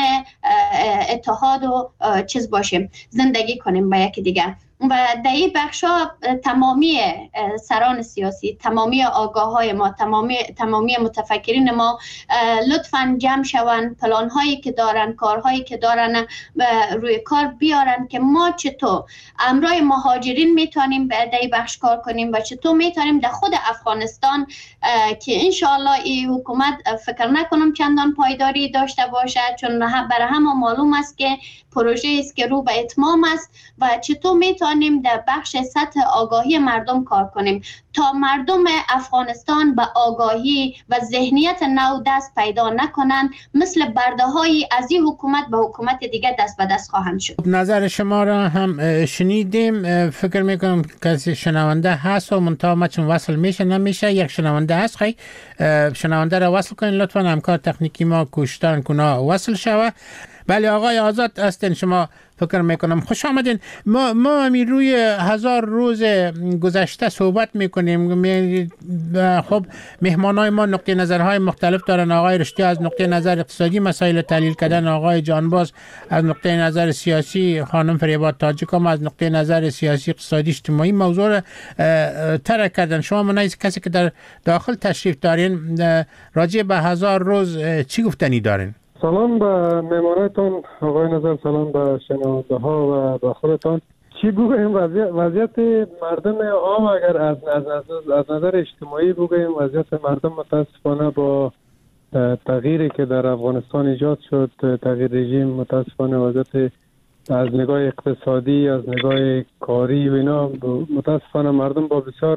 اتحاد و چیز باشیم، زندگی کنیم با یکی دیگه. و در این بخش ها تمامی سران سیاسی، تمامی آگاه های ما، تمامی, تمامی متفکرین ما لطفاً جمع شوند، پلان هایی که دارن، کارهایی که دارن روی کار بیارن که ما چطور امرای مهاجرین میتونیم در این بخش کار کنیم و چطور میتونیم در خود افغانستان که انشاءالله این حکومت فکر نکنم چندان پایداری داشته باشه، چون برای همه معلوم است که پروژه است که رو به اتمام است و چطور میتونیم در بخش سطح آگاهی مردم کار کنیم تا مردم افغانستان به آگاهی و ذهنیت نو دست پیدا نکنند، مثل برده های از این حکومت به حکومت دیگه دست به دست خواهند شد. نظر شما را هم شنیدیم، فکر میکنم کسی شنونده هست و منتها چون وصل میشه نمیشه. یک شنونده هست، خیلی شنونده را وصل کنین لطفا، همکار تکنیکی ما کوشتن کنا وصل شوه. بله آقای آزاد هستین، شما فکر میکنم خوش آمدین. ما ما می روی هزار روز گذشته صحبت میکنیم. می خب مهمانای ما نقطه نظرهای مختلف دارن. آقای رشتی از نقطه نظر اقتصادی مسائل تحلیل کردن، آقای جانباز از نقطه نظر سیاسی، خانم فریباد تاجیکام از نقطه نظر سیاسی اقتصادی اجتماعی موضوع را طرح کردن. شما منایز کسی که در داخل تشریف دارین راجع به هزار روز چی گفتنی دارین؟ سلام به مهمانایتان آقای نظر، سلام به شنونده ها و به خودتان. چی بگویم وضعیت, وضعیت مردم عام اگر از, از, از, از نظر اجتماعی بگویم، وضعیت مردم متاسفانه با تغییری که در افغانستان ایجاد شد، تغییر رژیم، متاسفانه وضعیت از نگاه اقتصادی، از نگاه کاری و اینا، متاسفانه مردم با بسیار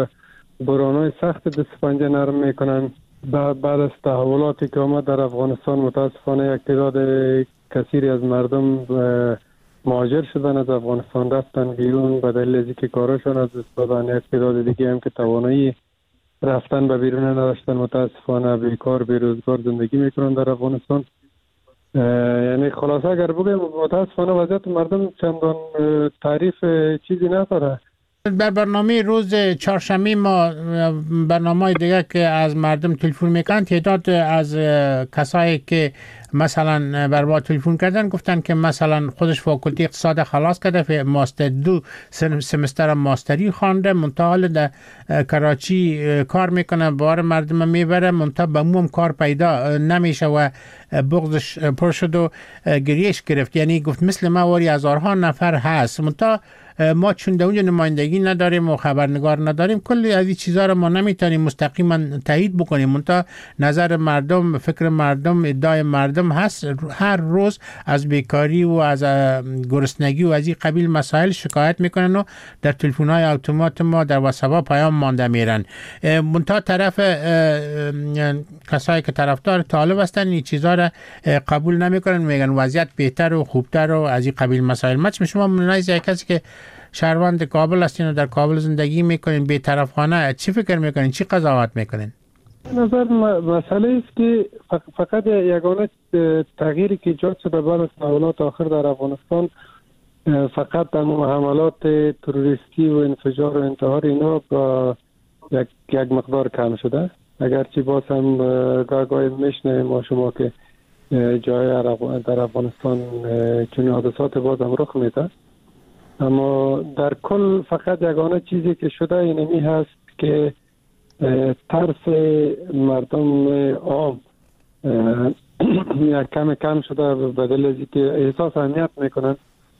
برانای سخت دست پنجه نرم میکنن. بعد از تحولاتی که آمد در افغانستان متاسفانه یک تعداد کثیری از مردم مهاجر شدن، از افغانستان رفتن بیرون به دلیل از اینکه کارشون از دست دادن. یک تعداد دیگه هم که توانایی رفتن به بیرون نداشتن، متاسفانه بیکار بیروزگار زندگی میکنن در افغانستان. یعنی خلاصه اگر بگم متاسفانه وضعیت مردم چندان تعریف چیزی نداره. در برنامه روز چهارشنبه ما برنامه دیگه که از مردم تلفن میکنن، تعداد از کسایی که مثلا بر ما تلفن کردن گفتن که مثلا خودش فاکولته اقتصاد خلاص کرده، ماستر دو سمستر ماستری خوانده، منتها در کراچی کار میکنه، بار مردم میبره، منتها به موم کار پیدا نمیشه و بغضش پر شد و گریش گرفت. یعنی گفت مثل ما واری هزارها نفر هست، منتها ما چون در اونجا نمایندگی نداریم و خبرنگار نداریم، کلی از این چیزها رو ما نمیتونیم مستقیما تایید بکنیم. منتها نظر مردم، فکر مردم، ادعای مردم هست. هر روز از بیکاری و از گرسنگی و از این قبیل مسائل شکایت میکنن و در تلفن‌های اتومات ما در واتساپ پیام مانده میرن. منتها طرف کسایی که طرفدار طالب هستن این چیزها را قبول نمیکنن، میگن وضعیت بهتر و خوبتر و از این قبیل مسائل. مچ شما منایز یک کسی که شهروند کابل هستین و در کابل زندگی میکنین، بی‌طرفانه، چی فکر میکنین؟ چی قضاوت میکنین؟ نظر مسئله است که فقط یگانه تغییری که ایجاد شده بعد از تحولات آخر در افغانستان فقط در حملات تروریستی و انفجار و انتحار اینا با یک, یک مقدار کم شده. اگرچه باز هم گاهی میشنویم ما شما که جای در افغانستان چون حادثات باز هم رخ میده، اما در کل فقط یگانه چیزی که شده اینمی هست که ترس مردم عام یک کم کم شده به دلیل از اینکه احساس امنیت میکنن.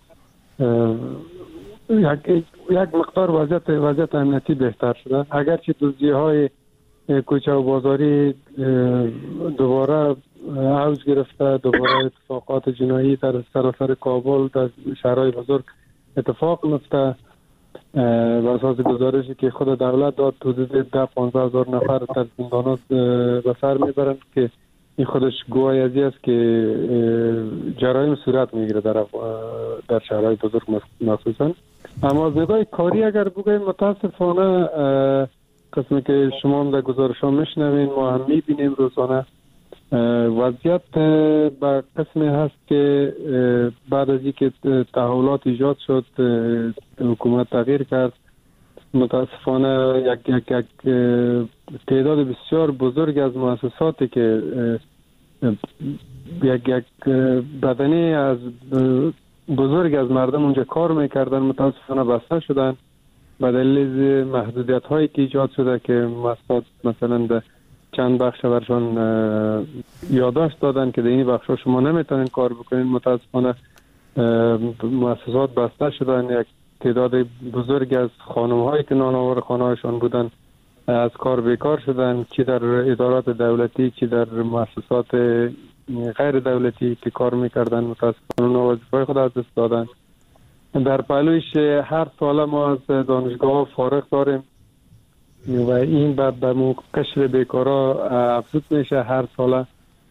یک یک مقدار وضعیت وضعیت امنیتی بهتر شده، اگرچه دزدی‌های کوچه و بازاری دوباره اوج گرفته، دوباره اتفاقات جنایی در سراسر کابل در شهرهای بزرگ اتفاق میفته. بر اساس گزارشی که خود دولت داد حدود ده پانزده هزار نفر در زندانات به سر میبرند که این خودش گواهی از است که جرایم صورت میگیره در در شهرهای بزرگ مخصوصا. اما از نگاه کاری اگر بگوییم متاسفانه قسمی که شما هم در گزارش ها میشنوین ما هم میبینیم روزانه وضعیت به قسمی هست که بعد از اینکه تحولات ایجاد شد حکومت تغییر کرد، متاسفانه یک یک یک تعداد بسیار بزرگ از مؤسساتی که یک یک بدنی از بزرگ از مردم اونجا کار میکردن متاسفانه بسته شدن به دلیل محدودیت هایی که ایجاد شده که مؤسسات مثلا در چند بخش برشان یادداشت دادن که در این بخش ها شما نمیتونین کار بکنین. متاسفانه مؤسسات بسته شدن، یک تعداد بزرگ از خانم هایی که نانآور خانه هایشان بودن از کار بیکار شدن، چی در ادارات دولتی چی در مؤسسات غیر دولتی که کار میکردن متاسفانه وظیفه خود از دست دادن. در پهلویش هر ساله ما از دانشگاه ها فارغ داریم و این بعد به مو قشر بیکارا افزود میشه هر ساله.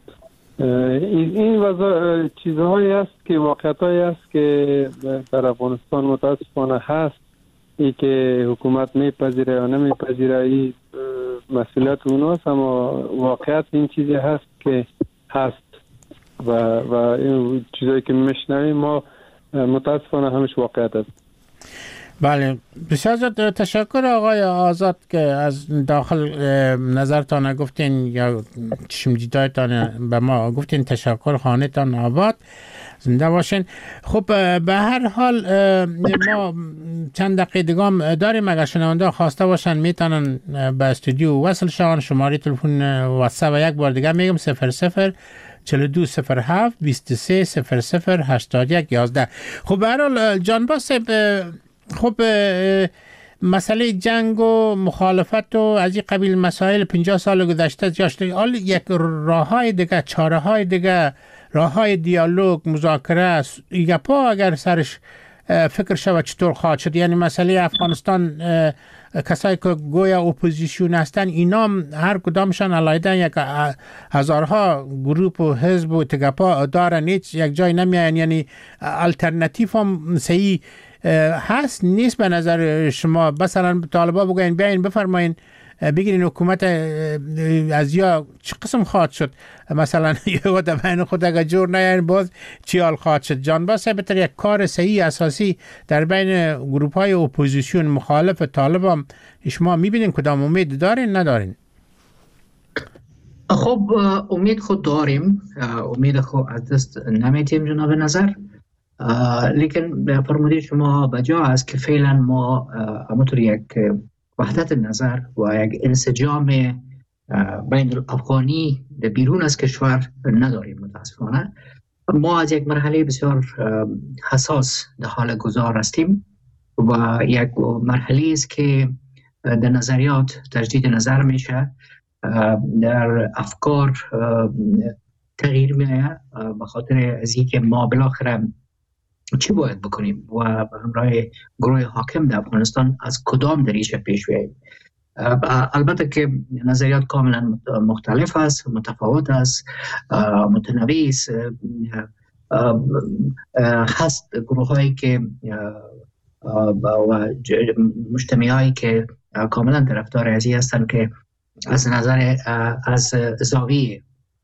این وضع چیزهایی است که واقعیتایی است که در افغانستان متاسفانه هست. ای که حکومت میپذیره یا نمیپذیره این مسئولیت اوناست، اما واقعیت این چیزی هست که هست و و این چیزایی که میشنویم ما متاسفانه همش واقعیت است. بله، بسیار زیاد تشکر آقای آزاد که از داخل نظرتان گفتین یا چشم دیدایتان به ما گفتین. تشکر، خانه تان آباد، زنده باشین. خب به هر حال ما چند دقیقه دیگه داریم، اگر شنونده خواسته باشن میتونن به استودیو وصل شون. شماره تلفن واتساپ یک بار دیگه میگم صفر صفر چهل و دو صفر هفت بیست و سه صفر صفر هشتاد و یک یازده. خب به هر حال جان باسب، خب مسئله جنگ و مخالفت و از این قبیل مسائل پنجاه سال گذشته جاشته، حال یک راه های دیگه، چاره های دیگه، راه های دیالوگ، مذاکره، گپا اگر سرش فکر شود چطور خواهد شد؟ یعنی مسئله افغانستان کسایی که گویا اپوزیسیون هستن اینا هر کدامشان علیدن یک هزارها گروپ و حزب و تگپا دارن، هیچ یک جای نمیان. یعنی الٹرناتیو هم صحیح هست نیست به نظر شما؟ مثلا طالبا بگوین بیاین بفرمایین بگیرین حکومت از یا چه قسم خواهد شد؟ مثلا یا در بین خود اگر جور نیاین باز چی حال خواهد شد؟ جان باسه بهتر یک کار صحیح اساسی در بین گروپ های اپوزیسیون مخالف طالب هم شما میبینین کدام امید دارین ندارین؟ خب امید خود داریم، امید خود از دست نمیتیم جناب نظر، لیکن فرمودید شما بجا است که فعلا ما همونطور یک وحدت نظر و یک انسجام بین الافغانی در بیرون از کشور نداریم متاسفانه. ما از یک مرحله بسیار حساس در حال گذار هستیم و یک مرحله است که در نظریات تجدید نظر میشه، در افکار تغییر میآید به خاطر از اینکه ما بالاخره چی باید بکنیم و به همراه گروه حاکم در افغانستان از کدام دریچه پیش بیاییم. البته که نظریات کاملا مختلف است، متفاوت است، متنوع است. هست گروه هایی که و مجتمعی هایی که کاملا طرفدار از این هستند که از نظر از زاویه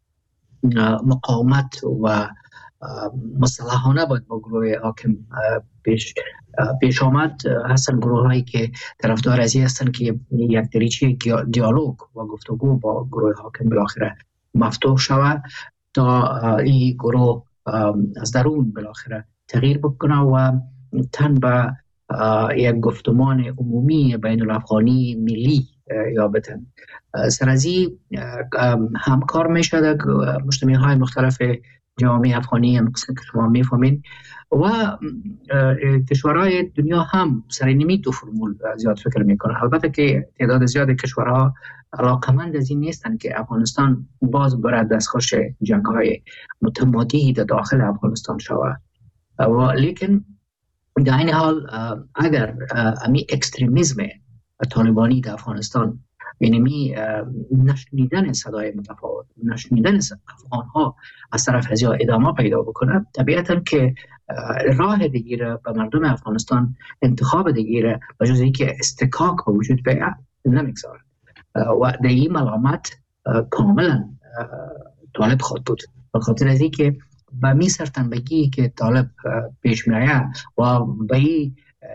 مقاومت و مصالحانه باید با گروه حاکم پیش پیش آمد. هستن گروه هایی که طرفدار از این هستند که یک دریچه دیالوگ و گفتگو با گروه حاکم بالاخره مفتوح شود تا این گروه از درون بالاخره تغییر بکنه و تن به یک گفتمان عمومی بین الافغانی ملی یا بتن. سرازی همکار میشه در مجتمع های مختلف جامعه افغانی هم که شما میفهمین و کشورهای دنیا هم سر نمی دو فرمول زیاد فکر میکنه. البته که تعداد زیاد کشورها علاقمند از این نیستن که افغانستان باز برد دستخوش جنگ های متمادی در داخل افغانستان شود، و لیکن در این حال اگر امی اکستریمیزم طالبانی در افغانستان، یعنی نشنیدن صدای متفاوت، نشنیدن افغان ها از طرف از یا ادامه پیدا بکنه، طبیعتا که راه دیگه به مردم افغانستان انتخاب دیگه به جز اینکه استکاک به وجود بیاد نمیگذارد و در این ملامت کاملا طالب خود بود. به خاطر از اینکه به می سرتن بگی که طالب پیش میآید و به این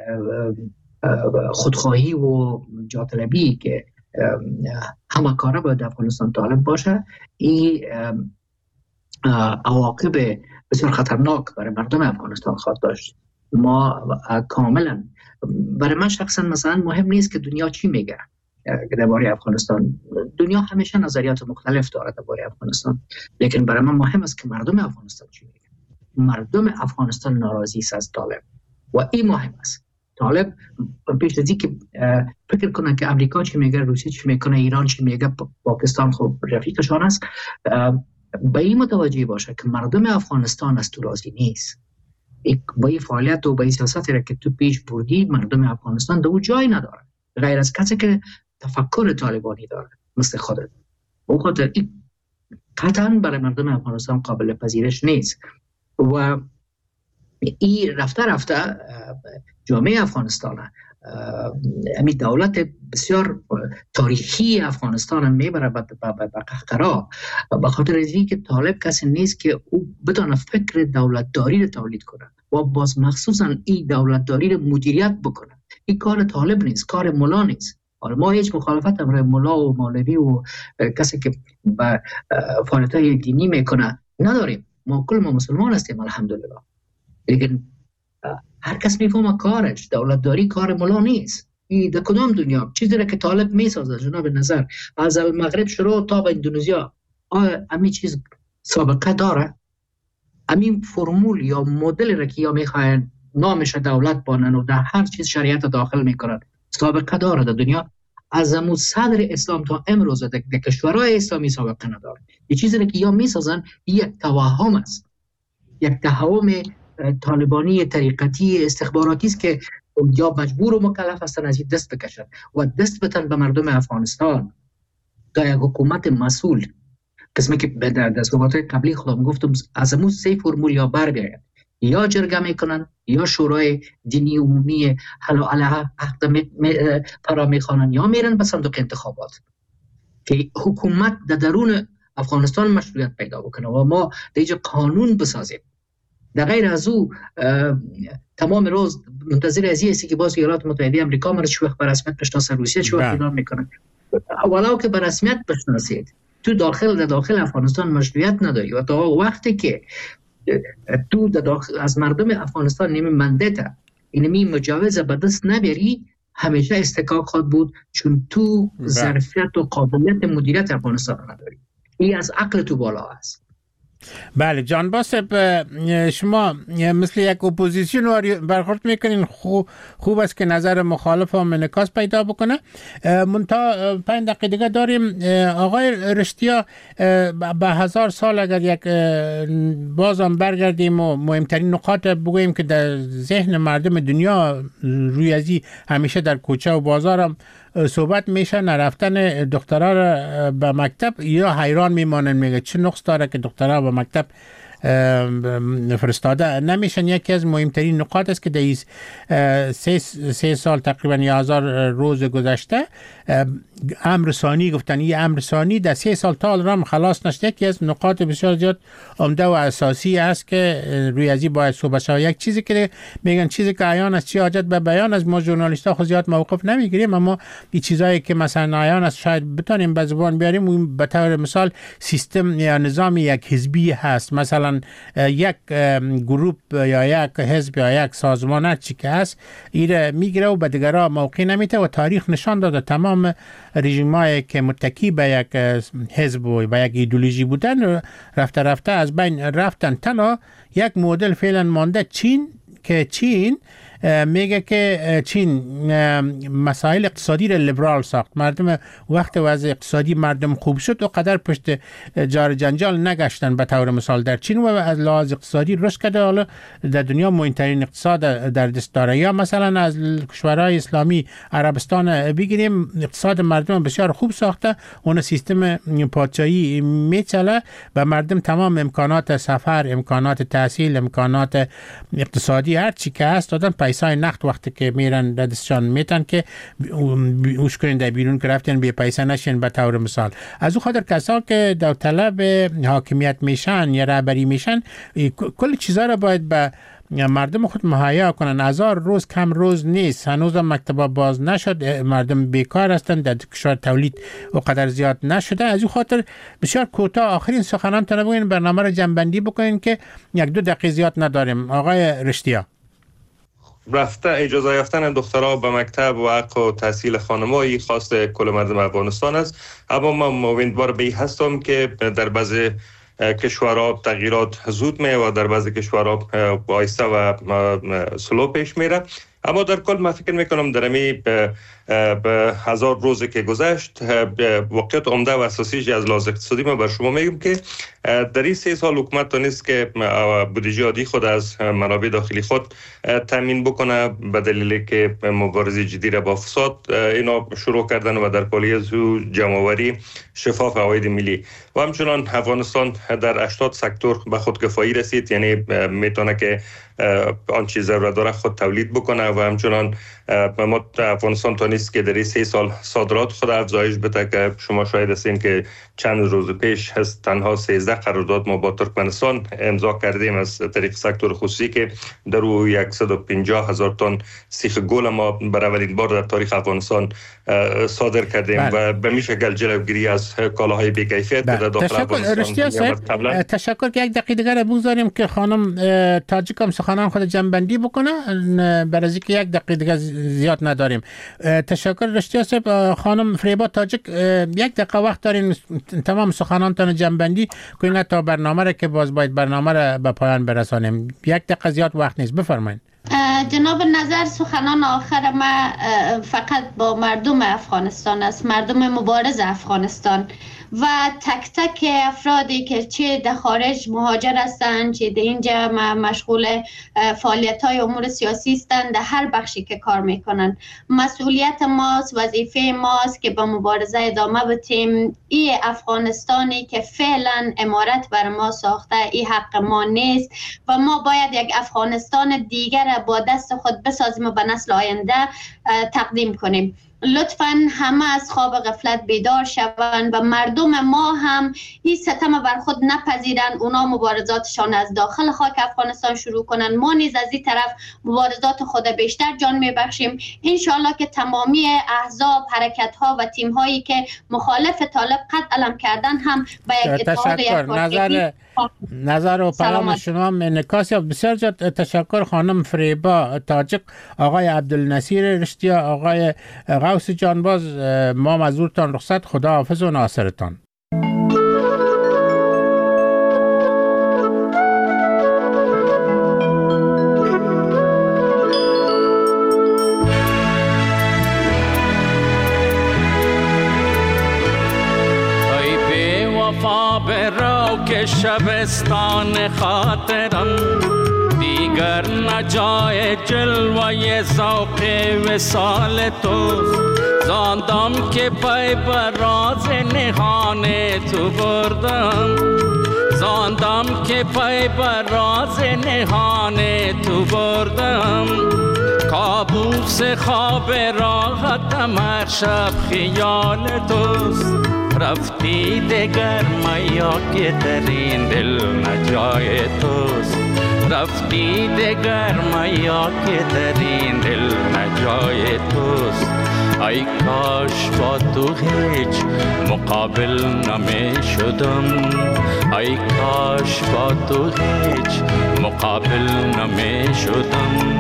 خودخواهی و جاطلبی که همه کاره باید افغانستان طالب باشه، این عواقب بسیار خطرناک برای مردم افغانستان خواهد داشت. ما کاملا برای من شخصا مثلا مهم نیست که دنیا چی میگه درباره افغانستان. دنیا همیشه نظریات مختلف داره درباره افغانستان، لیکن برای من مهم است که مردم افغانستان چی میگه. مردم افغانستان ناراضی است از طالب و این مهم است. طالب پیش از اینکه فکر کنه که امریکا چی میگه، روسیه چی میکنه، ایران چی میگه، پاکستان خب رفیقشان است، به این متوجه باشه که مردم افغانستان از تو راضی نیست. با این فعالیت و با این سیاستی را که تو پیش بردی، مردم افغانستان دو جای نداره غیر از کسی که تفکر طالبانی داره مثل خودت. اون خاطر این قطعا برای مردم افغانستان قابل پذیرش نیست و این رفته رفته جامعه افغانستان، امی دولت بسیار تاریخی افغانستان میبره به قهقرا، به خاطر از اینکه طالب کسی نیست که او بتونه فکر دولتداری رو تولید کنه و باز مخصوصا این دولتداری رو مدیریت بکنه. این کار طالب نیست، کار مولا نیست. حالا ما هیچ مخالفت برای مولا و مولوی و کسی که به فعالیت‌های دینی میکنه نداریم. ما کل ما مسلمان هستیم الحمدلله، لیکن هر کس میفهمه کارش دولتداری کار مولا نیست. این در کدام دنیا چیزی را که طالب میسازه جناب نظر از المغرب شروع تا به اندونزیا، آیا امی چیز سابقه داره؟ امی فرمول یا مدل را که یا میخواین نامش دولت بانن و در هر چیز شریعت داخل میکنن سابقه داره در دنیا؟ از امو صدر اسلام تا امروز در کشورهای اسلامی سابقه نداره. یه چیزی را که یا میسازن یک توهم است، یک توهم طالبانی طریقتی استخباراتی است که یا مجبور و مکلف هستن از این دست بکشن و دست بتن به مردم افغانستان تا یک حکومت مسئول، قسمی که در صحبت‌های قبلی خودم گفتم از امون سه فرمول یا بر بیاید، یا جرگه میکنن یا شورای دینی عمومی حل و علیه عقد فرا میخوانن یا میرن به صندوق انتخابات که حکومت در درون افغانستان مشروعیت پیدا بکنه و ما دیگه قانون بسازیم. در غیر از او تمام روز منتظر از اینه که باز ایالات متحده آمریکا ما رو چه وقت به رسمیت بشناسه، روسیه چه وقت اعلام میکنه. ولو که به رسمیت بشناسید تو داخل در داخل افغانستان مشروعیت نداری و تا وقتی که تو داخل از مردم افغانستان نمی مندتا اینمی مجاوز به دست نبری، همیشه استکاک خواهد بود، چون تو ظرفیت و قابلیت مدیریت افغانستان نداری. این از عقل تو بالا است. بله جان باسب، شما مثل یک اپوزیسیون برخورد میکنین. خوب, خوب است که نظر مخالف هم انعکاس پیدا بکنه. منتها پنج دقیقه دیگه داریم. آقای رشتیا، به هزار سال اگر یک بازم برگردیم و مهمترین نقاط بگوییم که در ذهن مردم دنیا روی ازی همیشه در کوچه و بازار هم صحبت میشه، نرفتن دخترها را به مکتب، یا حیران میمانن میگه چه نقص داره که دخترها به مکتب فرستاده نمیشن. یکی از مهمترین نقاط است که در سه, سه سال تقریبا یا هزار روز گذشته امر ثانی گفتن. این امر ثانی در سه سال تا رام خلاص نشده. یکی از نقاط بسیار زیاد عمده و اساسی است که روی ازی باید صحبت شود. یک چیزی که میگن چیزی که عیان است چی حاجت به بیان از ما ژورنالیست‌ها خود زیاد موقف نمیگیریم، اما این چیزایی که مثلا عیان است شاید بتونیم به زبان بیاریم. به طور مثال سیستم یا نظام یک حزبی هست، مثلا یک گروپ یا یک حزب یا یک سازمان هر چی که هست ایره میگیره و به دیگرها موقع نمیده و تاریخ نشان داده تمام رژیمایی که متکی به یک حزب و به یک ایدئولوژی بودن رفته رفته از بین رفتن. تنها یک مدل فعلا مانده چین، که چین میگه که چین مسائل اقتصادی را لیبرال ساخت. مردم وقت وضع اقتصادی مردم خوب شد و قدر پشت جار جنجال نگشتن. به طور مثال در چین و از لحاظ اقتصادی رشد کرده، حالا در دنیا مهمترین اقتصاد در دست داره. یا مثلا از کشورهای اسلامی عربستان بگیریم، اقتصاد مردم بسیار خوب ساخته، اون سیستم پادشاهی میچله و مردم تمام امکانات سفر، امکانات تحصیل، امکانات اقتصادی هر چی که هست دادن. پیسای نقد وقتی که میرن دستشان میتن که اوش کنین در بیرون که رفتن بی پیسه نشین. به طور مثال از او خاطر کسا که در طلب حاکمیت میشن یا رهبری میشن کل چیزا را باید به مردم خود مهیا کنن. هزار روز کم روز نیست، هنوز مکتبا باز نشد، مردم بیکار هستند، در کشور تولید و قدر زیاد نشده. از این خاطر بسیار کوتاه آخرین سخنان تنه بگوین، برنامه را جنبندی بکنین که یک دو دقیقه زیاد نداریم. آقای رشتیا. رفته اجازه یافتن دخترها به مکتب و حق و تحصیل خانمایی خواست کل مردم افغانستان است، اما من امیدوار به این هستم که در بعضی کشورها تغییرات زود می و در بعضی کشورها آهسته و سلو پیش میره. اما در کل من فکر میکنم در امی به هزار روزی که گذشت واقعیت عمده و اساسیش از لحاظ اقتصادی ما بر شما میگم که در این سه سال حکومت تونست که بودجه عادی خود از منابع داخلی خود تامین بکنه، به دلیلی که مبارزه جدی را با فساد اینا شروع کردن و در پالی از جمع‌آوری شفاف عواید ملی و همچنان افغانستان در هشتاد سکتور به خودکفایی رسید، یعنی میتونه که آن چیز را داره خود تولید بکنه و همچنان ما افغانستان تونست که در سه سال صادرات خود افزایش بده که شما شاهد هستین که چند روز پیش از تنها سیزده قرارداد ما با ترکمنستان امضا کردیم از طریق سکتور خصوصی که در او صد و پنجاه هزار تن سیخ گل ما برای اولین بار در تاریخ افغانستان صادر کردیم بله. و به میشه گل جلوگیری از کالاهای بی‌کیفیت در داخل افغانستان. تشکر که یک دقیقه دیگر بگذاریم که خانم تاجیک هم سخنان خود جنبندی بکنه، برای اینکه یک دقیقه دیگر زیاد نداریم. تشکر رشتیا صاحب. خانم فریبا تاجیک یک دقیقه وقت دارین تمام سخنانتان جنبندی کنین تا برنامه را که باز باید برنامه را به پایان برسانیم. یک دقیقه زیاد وقت نیست، بفرمایید. جناب نظر سخنان آخر ما فقط با مردم افغانستان است، مردم مبارز افغانستان و تک تک افرادی که چه در خارج مهاجر هستند، چه در اینجا مشغول فعالیت های امور سیاسی هستند، در هر بخشی که کار میکنن. مسئولیت ماست، وظیفه ماست که با مبارزه ادامه بدیم. این افغانستانی که فعلا امارت بر ما ساخته این حق ما نیست و ما باید یک افغانستان دیگر با دست خود بسازیم و به نسل آینده تقدیم کنیم. لطفاً همه از خواب غفلت بیدار شوند و مردم ما هم این ستم بر خود نپذیرند. اونا مبارزاتشان از داخل خاک افغانستان شروع کنند، ما نیز از این طرف مبارزات خود بیشتر جان میبخشیم. انشاءالله که تمامی احزاب، حرکت ها و تیم هایی که مخالف طالب قد علم کردن هم به یک اتحاد یک نظر نظر و پیام شما انعکاس. بسیار زیاد تشکر خانم فریبا تاجیک، آقای عبدالنصیر رشتیا، آقای غوث جانباز. ما مزورتان رخصت، خدا حافظ و ناصرتان. شبستان خاطرم، دیگر نجای جلوه ذوق وصال توست. زاندم که پای بر راز نهان تو بردم، زاندم که پای بر راز نهان تو بردم. کابوس خواب راحتم هر شب خیال توست. رفتی دگر میا که در این دل نجای توست. رفتی دگر میا که در این دل نجای توست. ای کاش با تو هیچ مقابل نمی شدم، ای کاش با تو هیچ مقابل نمی شدم.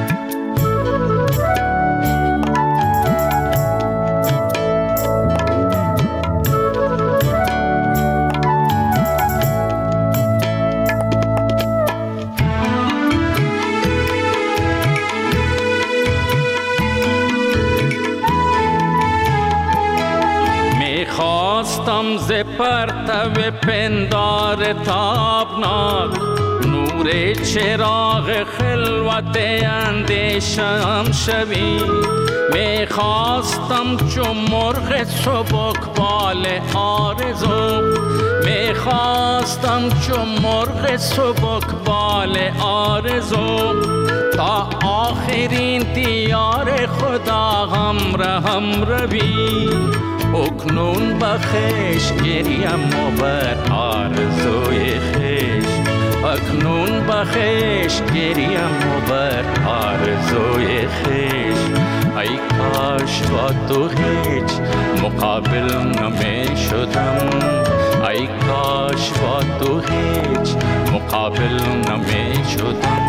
خواستم ز پرتو پندار تابناک نور چراغ خلوت اندیشم شوی. می خواستم چون مرغ سبکبال آرزو، می خواستم چون مرغ سبکبال آرزو. تا آخرین دیار خدا همراهم روی. اکنون بخش گریم و بر آرزوی خیش، اکنون بخش گریم و بر آرزوی خیش. ای کاش با تو هیچ مقابل نمی شدم، ای کاش با تو هیچ مقابل نمی شدم.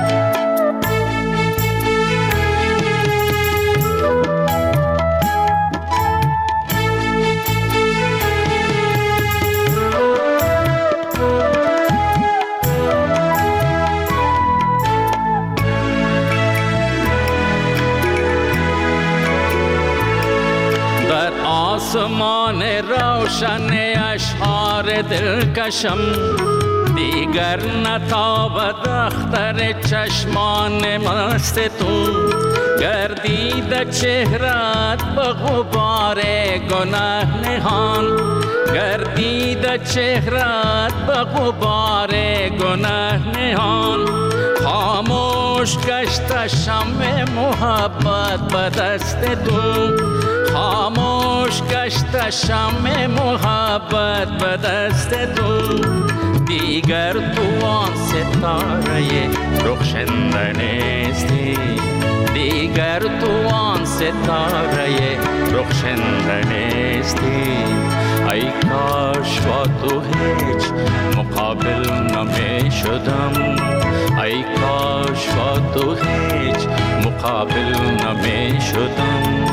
آسمان روشن اشعار دلکشم، دیگر نتابد اختر چشمان مست تو. گردید چهرت به غبار گناه نهان، گردید چهرت به غبار گناه نهان. خاموش گشت شمع محبت به دست تو، خاموش گشت شمع محبت به دست تو. دیگر تو آن ستاره رخشنده نیستی، دیگر تو آن ستاره رخشنده نیستی. ای کاش با تو هیچ مقابل نمی شدم، ای کاش با تو هیچ مقابل نمی شدم.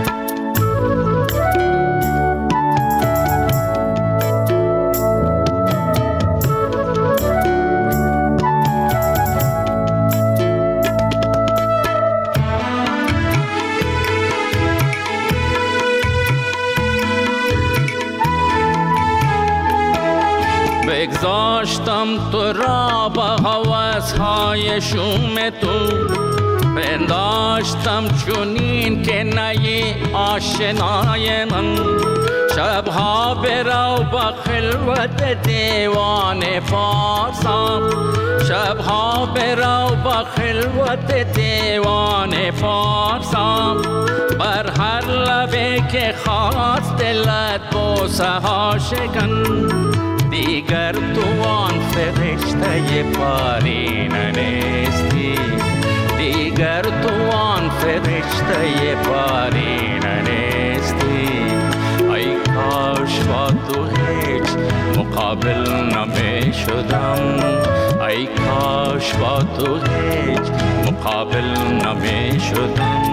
بگذاشتم تو را با هوس‌های شوم تو، پنداشتم چونین که نی آشنای من. شبها برو با خلوت دیوان فارسم، شبها برو با خلوت دیوان فارسم. بر هر لبه که خواست دلت بوسه ها شکن. دیگر تو آن فرشته پارینه نیستی، دیگر تو آن فرشته پارینه نیستی. ای کاش با تو هیچ مقابل نمی شدم، ای کاش با تو هیچ مقابل نمی شدم.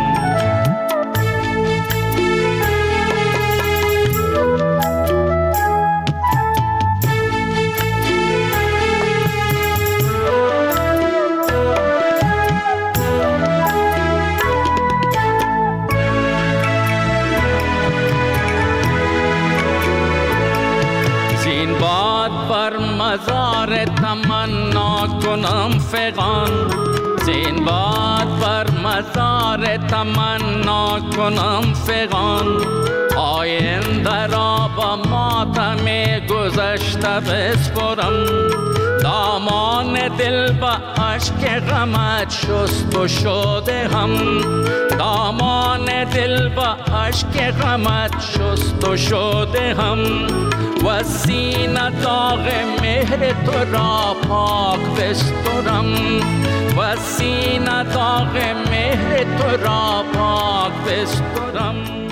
مزار تمنا کنم فغان، زین باد بر مزار تمنا کنم فغان. آینده را با ماتم گذشته بسپرم، دامان دل با عشق غمت شست و شده هم، دامان دل با عشق غمت شست و شده هم. و سینه داغ مهر تو را پاک بسترم، و سینه داغ مهر تو را پاک بسترم.